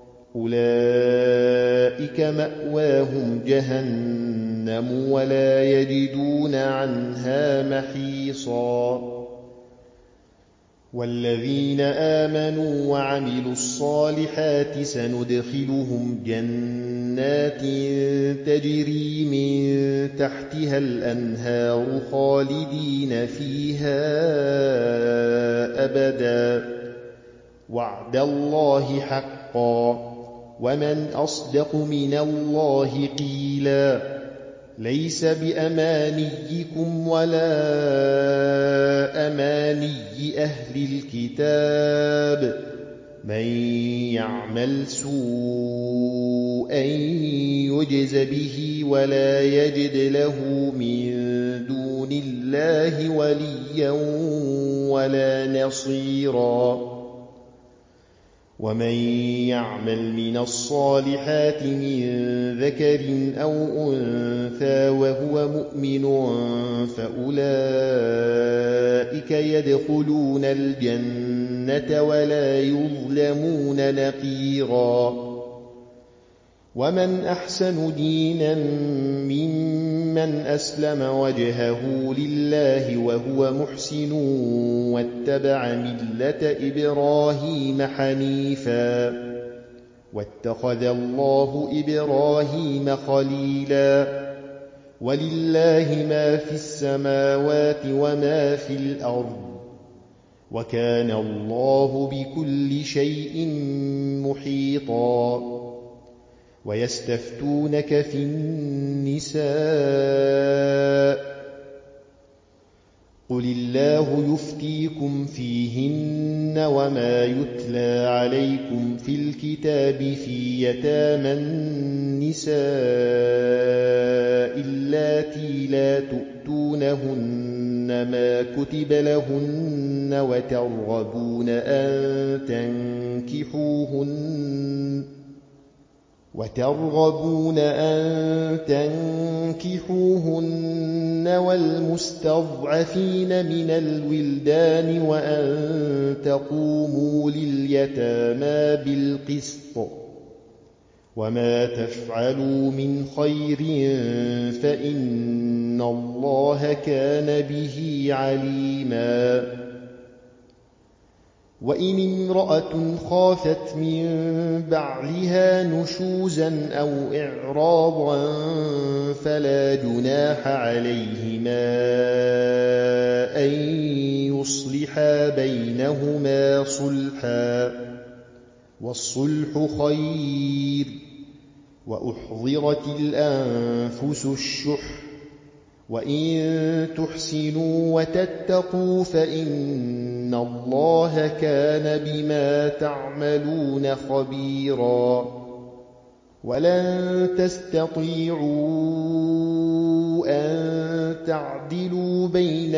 أولئك مأواهم جهنم ولا يجدون عنها محيصا والذين آمنوا وعملوا الصالحات سندخلهم جنات تجري من تحتها الأنهار خالدين فيها أبدا وعد الله حقا ومن أصدق من الله قيلا ليس بأمانيكم ولا أماني أهل الكتاب من يعمل سوءا يجز به ولا يجد له من دون الله وليا ولا نصيرا ومن يعمل من الصالحات من ذكر أو أنثى وهو مؤمن فأولئك يدخلون الجنة ولا يظلمون نقيرا ومن أحسن دينا ممن أسلم وجهه لله وهو محسن واتبع ملة إبراهيم حنيفا واتخذ الله إبراهيم خليلا ولله ما في السماوات وما في الأرض وكان الله بكل شيء محيطا ويستفتونك في النساء قل الله يفتيكم فيهن وما يتلى عليكم في الكتاب في يتامى النساء اللاتي لا تؤتونهن ما كتب لهن وترغبون أن تنكحوهن والمستضعفين من الولدان وأن تقوموا لليتامى بالقسط وما تفعلوا من خير فإن الله كان به عليما وإن امرأة خافت من بعلها نشوزا أو إعراضا فلا جناح عليهما أن يصلحا بينهما صلحا والصلح خير وأحضرت الأنفس الشح وإن تحسنوا وتتقوا فإن الله كان بما تعملون خبيرا ولن تستطيعوا أن تعدلوا بين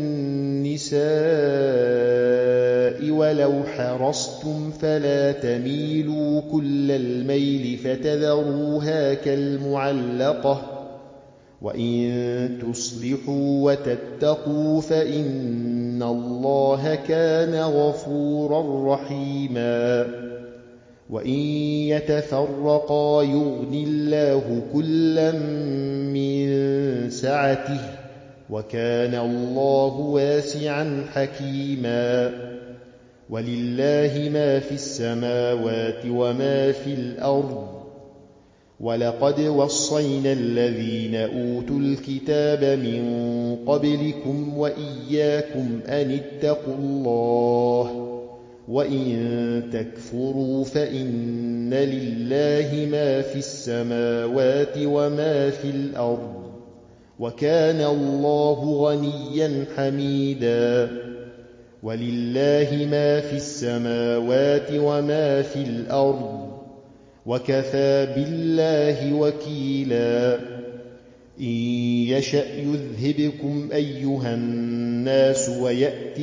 النساء ولو حرصتم فلا تميلوا كل الميل فتذروها كالمعلقة وإن تصلحوا وتتقوا فإن الله كان غفورا رحيما وإن يتفرقا يغن الله كلا من سعته وكان الله واسعا حكيما ولله ما في السماوات وما في الأرض ولقد وصينا الذين أوتوا الكتاب من قبلكم وإياكم أن اتقوا الله وإن تكفروا فإن لله ما في السماوات وما في الأرض وكان الله غنيا حميدا ولله ما في السماوات وما في الأرض وكفى بالله وكيلا إن يشأ يذهبكم أيها الناس ويأت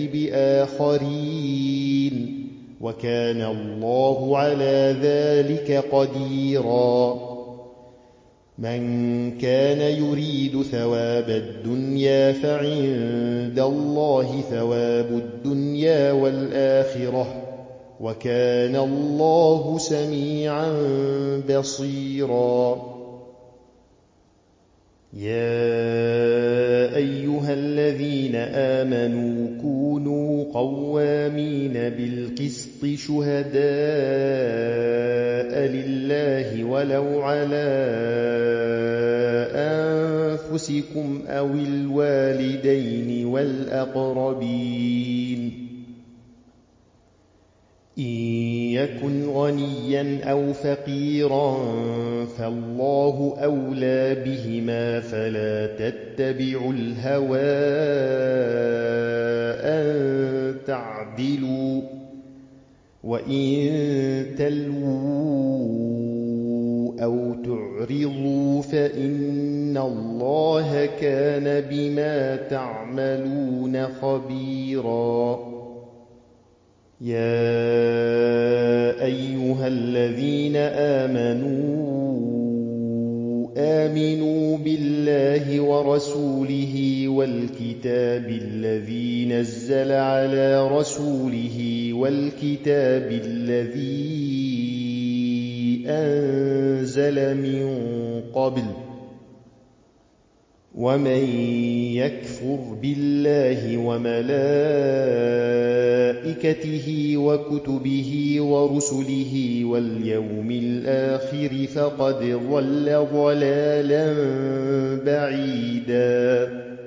بآخرين وكان الله على ذلك قديرا من كان يريد ثواب الدنيا فعند الله ثواب الدنيا والآخرة وكان الله سميعا بصيرا يا أيها الذين آمنوا كونوا قوامين بالقسط شهداء لله ولو على أنفسكم أو الوالدين والأقربين إن يكن غنيا أو فقيرا فالله أولى بهما فلا تتبعوا الهوى أن تعدلوا وإن تلووا أو تعرضوا فإن الله كان بما تعملون خبيرا يا أيها الذين آمنوا بالله ورسوله والكتاب الذي نزل على رسوله والكتاب الذي أنزل أنزل من قبل ومن يكفر بالله وملائكته وكتبه ورسله واليوم الآخر فقد ضل ضلالا بعيدا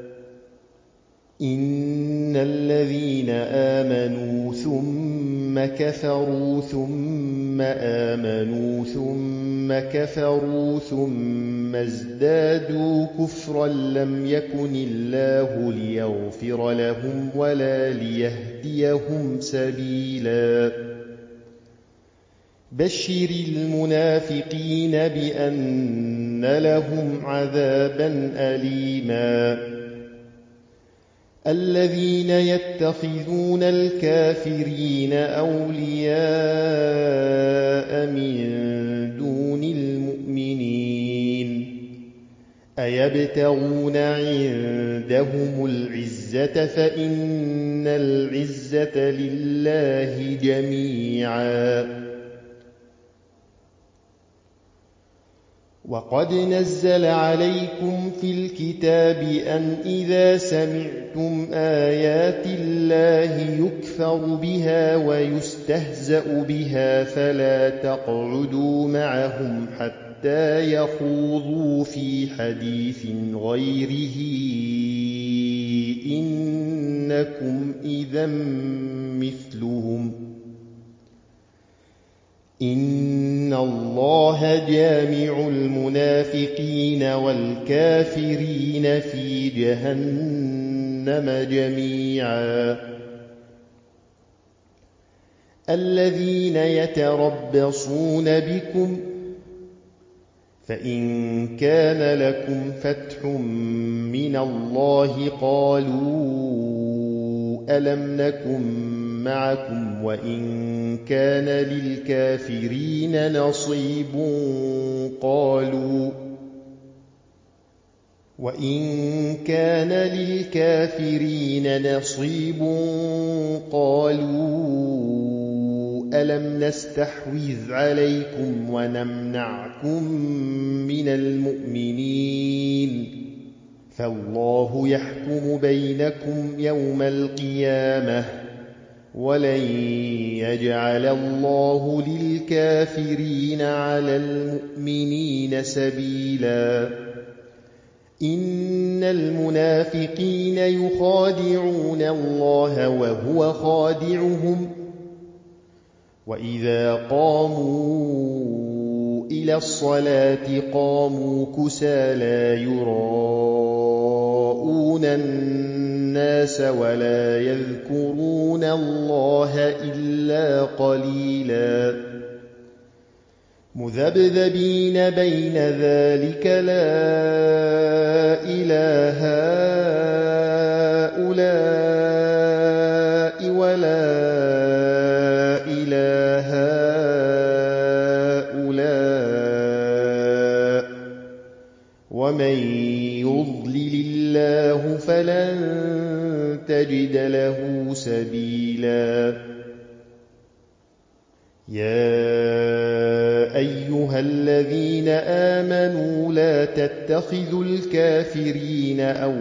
إن الذين آمنوا ثم كفروا ثم آمنوا ثم كفروا ثم ازدادوا كفرا لم يكن الله ليغفر لهم ولا ليهديهم سبيلا بشر المنافقين بأن لهم عذابا أليما الذين يتخذون الكافرين أولياء من دون المؤمنين أيبتغون عندهم العزة فإن العزة لله جميعا وقد نزل عليكم في الكتاب أن إذا سمعتم آيات الله يكفر بها ويستهزأ بها فلا تقعدوا معهم حتى يخوضوا في حديث غيره إنكم إذا مثلهم إن الله جامع المنافقين والكافرين في جهنم جميعا الذين يتربصون بكم فإن كان لكم فتح من الله قالوا ألم نكن معكم وإن كان للكافرين نصيب قالوا ألم نستحوذ عليكم ونمنعكم من المؤمنين فالله يحكم بينكم يوم القيامة ولن يجعل الله للكافرين على المؤمنين سبيلا إن المنافقين يخادعون الله وهو خادعهم وإذا قاموا إلى الصلاة قاموا كسالى يراءون الناس ولا يذكرون الله إلا قليلا مذبذبين بين ذلك لا إله هؤلاء ولا إله هؤلاء ومن يضلل الله فلن تجد له سبيلا يا أيها الذين آمنوا لا تتخذوا الكافرين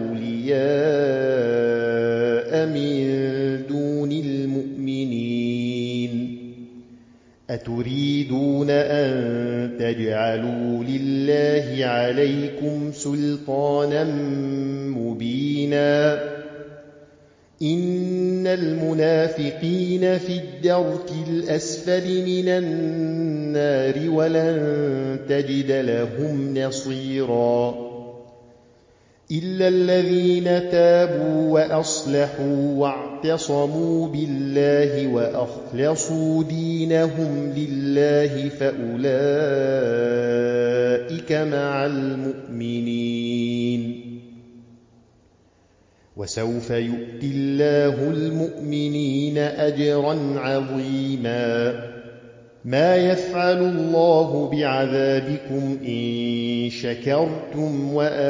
أولياء من دون المؤمنين أتريدون أن تجعلوا لله عليكم سلطانا مبينا إن المنافقين في الدرك الأسفل من النار ولن تجد لهم نصيرا إلا الذين تابوا وأصلحوا واعتصموا بالله وأخلصوا دينهم لله فأولئك مع المؤمنين وسوف يؤتي الله المؤمنين أجرا عظيما ما يفعل الله بعذابكم إن شكرتم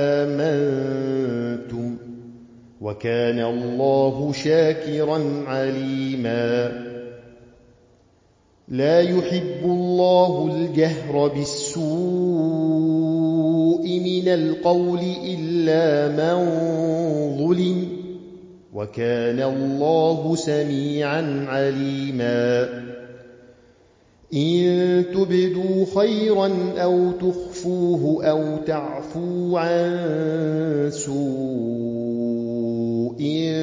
وآمنتم وكان الله شاكرا عليما لا يحب الله الجهر بالسوء من القول إلا من ظلم وكان الله سميعا عليما إن تبدوا خيرا أو تخفوه أو تعفوا عن سوء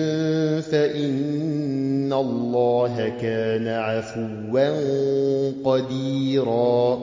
فإن الله كان عفوا قديرا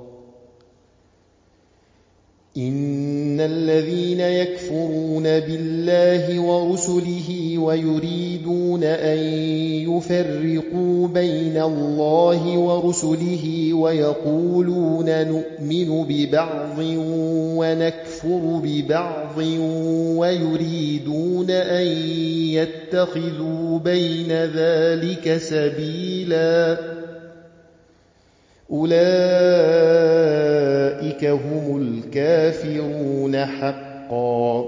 إن الذين يكفرون بالله ورسله ويريدون أن يفرقوا بين الله ورسله ويقولون نؤمن ببعض ونكفر ببعض ويريدون أن يتخذوا بين ذلك سبيلا أولئك هم الكافرون حقا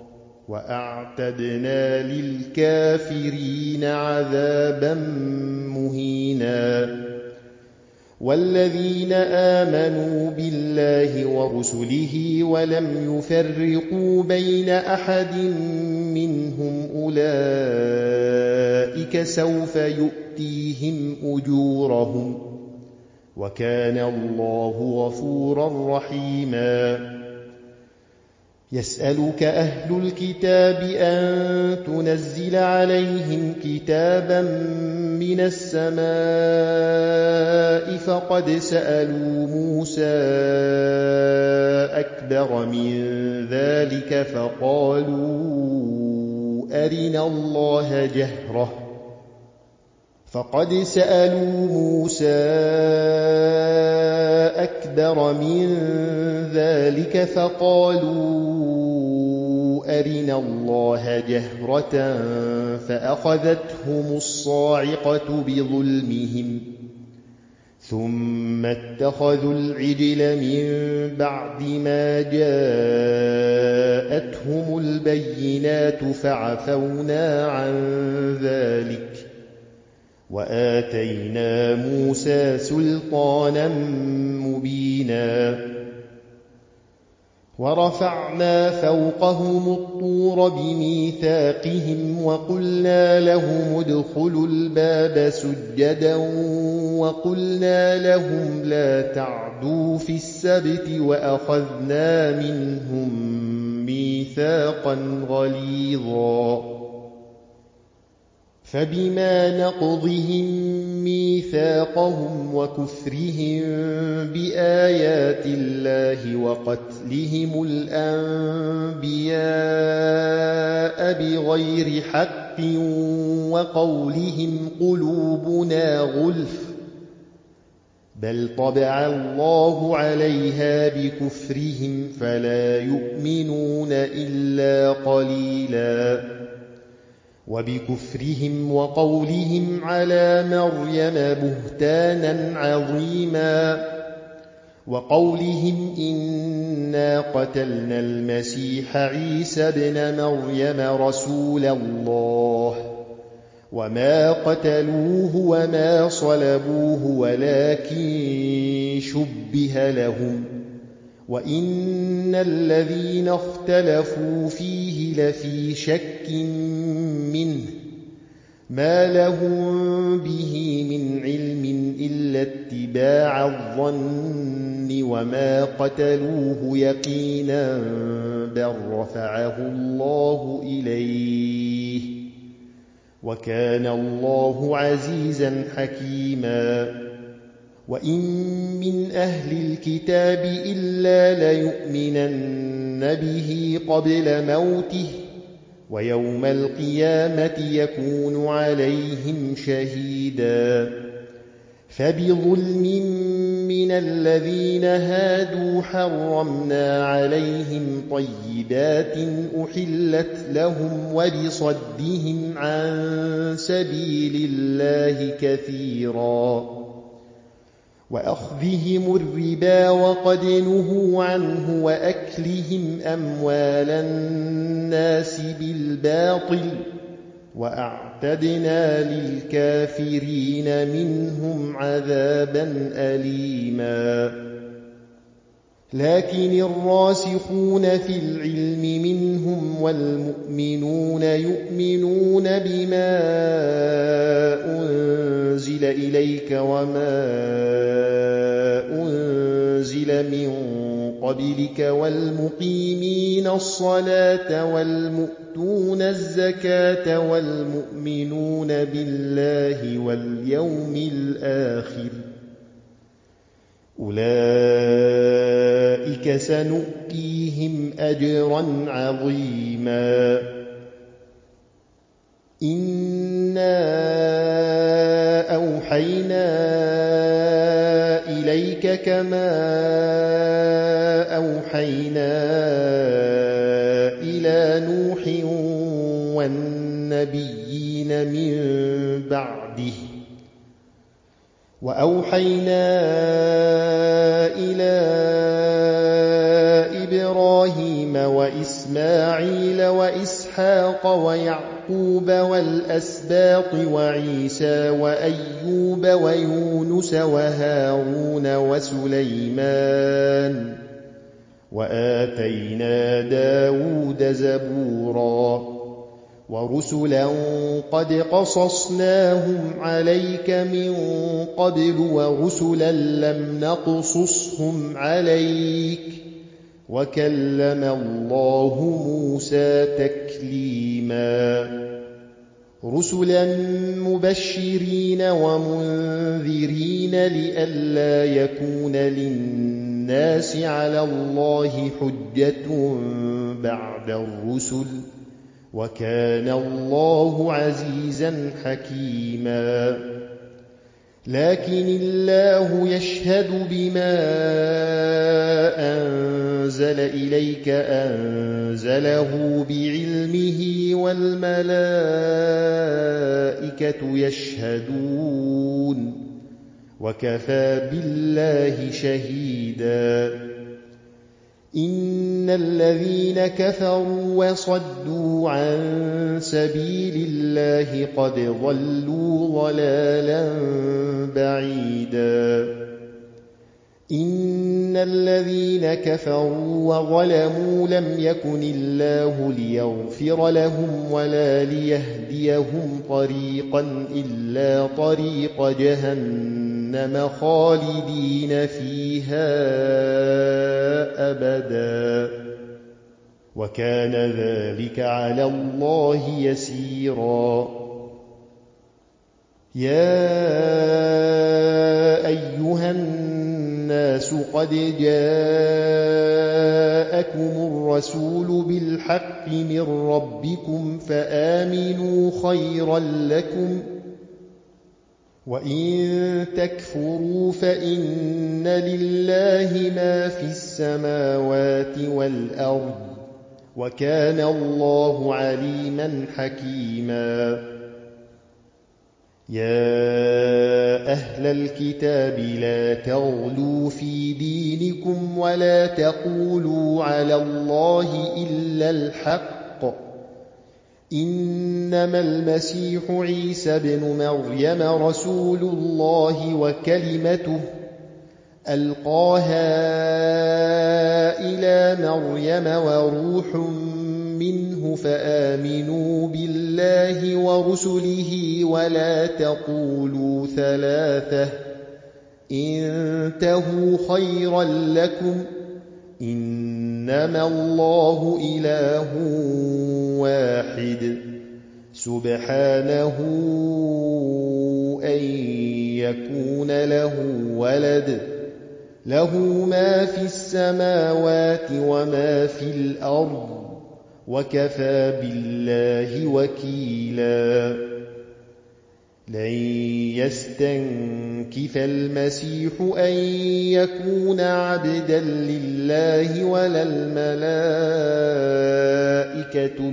وأعتدنا للكافرين عذابا مهينا والذين آمنوا بالله ورسله ولم يفرقوا بين أحد منهم أولئك سوف يؤتيهم أجورهم وكان الله غفورا رحيما يسألك أهل الكتاب أن تنزل عليهم كتابا من السماء فقد سألوا موسى أكبر من ذلك فقالوا أرنا الله جهرة فأخذتهم الصاعقة بظلمهم ثم اتخذوا العجل من بعد ما جاءتهم البينات فعفونا عن ذلك وآتينا موسى سلطانا مبينا ورفعنا فوقهم الطور بميثاقهم وقلنا لهم ادخلوا الباب سجدا وقلنا لهم لا تعدوا في السبت وأخذنا منهم ميثاقا غليظا فبما نقضهم ميثاقهم وكفرهم بآيات الله وقتلهم الأنبياء بغير حق وقولهم قلوبنا غلف بل طبع الله عليها بكفرهم فلا يؤمنون إلا قليلا وبكفرهم وقولهم على مريم بهتانا عظيما وقولهم إنا قتلنا المسيح عيسى ابن مريم رسول الله وما قتلوه وما صلبوه ولكن شبه لهم وإن الذين اختلفوا فيه لفي شك منه ما لهم به من علم إلا اتباع الظن وما قتلوه يقينا بل رفعه الله إليه وكان الله عزيزا حكيما وإن من أهل الكتاب إلا ليؤمنن به قبل موته ويوم القيامة يكون عليهم شهيدا فبظلم من الذين هادوا حرمنا عليهم طيبات أحلت لهم وبصدهم عن سبيل الله كثيرا وأخذهم الربا وقد نهوا عنه وأكلهم أموال الناس بالباطل وأعتدنا للكافرين منهم عذابا أليما لكن الراسخون في العلم منهم والمؤمنون يؤمنون بما أنزل إليك وما أنزل من قبلك والمقيمين الصلاة والمؤتون الزكاة والمؤمنون بالله واليوم الآخر أولئك سنؤتيهم أجرا عظيما إنا أوحينا إليك كما أوحينا إلى نوح والنبيين من بعده وأوحينا إلى إبراهيم وإسماعيل وإسحاق ويعقوب والأسباط وعيسى وأيوب ويونس وهارون وسليمان وآتينا داود زبورا ورسلا قد قصصناهم عليك من قبل ورسلا لم نقصصهم عليك وكلم الله موسى تكليما رسلا مبشرين ومنذرين لئلا يكون للناس على الله حجة بعد الرسل وكان الله عزيزا حكيما لكن الله يشهد بما أنزل إليك أنزله بعلمه والملائكة يشهدون وكفى بالله شهيدا إن الذين كفروا وصدوا عن سبيل الله قد ضلوا ضلالا بعيدا إن الذين كفروا وظلموا لم يكن الله ليغفر لهم ولا ليهديهم طريقا إلا طريق جهنم خالدين فيها أبدا وكان ذلك على الله يسيرا يا أيها الناس قد جاءكم الرسول بالحق من ربكم فآمنوا خيرا لكم وإن تكفروا فإن لله ما في السماوات والأرض وكان الله عليما حكيما يا أهل الكتاب لا تغلوا في دينكم ولا تقولوا على الله إلا الحق إنما المسيح عيسى بن مريم رسول الله وكلمته ألقاها إلى مريم وروح منه فآمنوا بالله ورسله ولا تقولوا ثلاثة انتهوا خيرا لكم إنما الله إله واحد سبحانه أن يكون له ولد له ما في السماوات وما في الأرض وكفى بالله وكيلا لن يستنكف المسيح أن يكون عبدا لله ولا الملائكة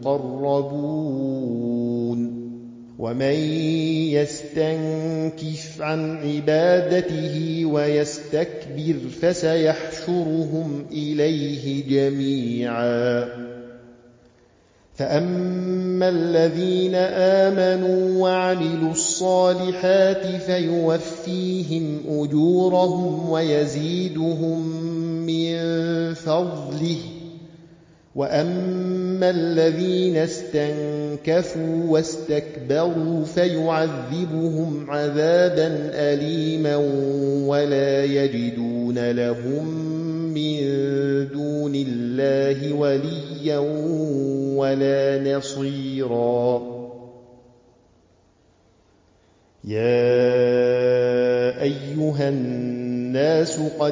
المقربون ومن يستنكف عن عبادته ويستكبر فسيحشرهم إليه جميعا فأما الذين آمنوا وعملوا الصالحات فيوفيهم أجورهم ويزيدهم من فضله وأما الذين استنكفوا واستكبروا فيعذبهم عذابا أليما ولا يجدون لهم من دون الله وليا ولا نصيرا يا أيها الناس قد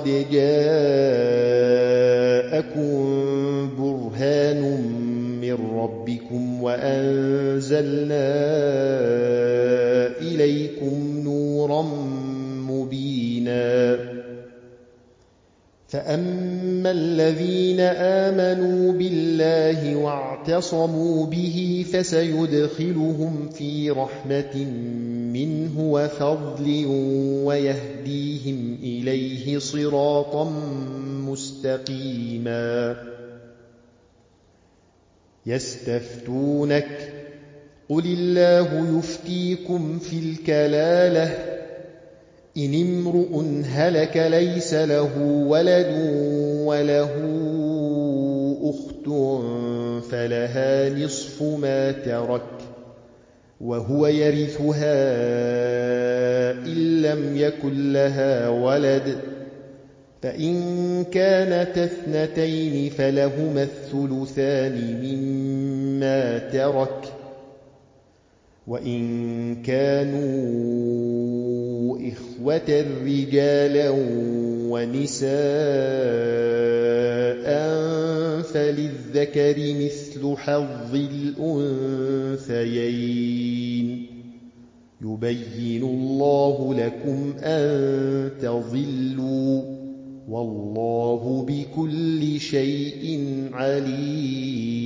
جاءكم برهان من ربكم وأنزلنا إليكم نورا مبينا فأما الذين آمنوا بالله واعتصموا به فسيدخلهم في رحمة منه وفضل ويهديهم إليه صراطا مستقيما يستفتونك قل الله يفتيكم في الكلالة إن امرؤ هلك ليس له ولد وله أخت فلها نصف ما ترك وهو يرثها إن لم يكن لها ولد فإن كانت اثنتين فلهما الثلثان مما ترك وإن كانوا إخوة رجالا ونساء فللذكر مثل حظ الأنثيين يبين الله لكم أن تضلوا والله بكل شيء عليم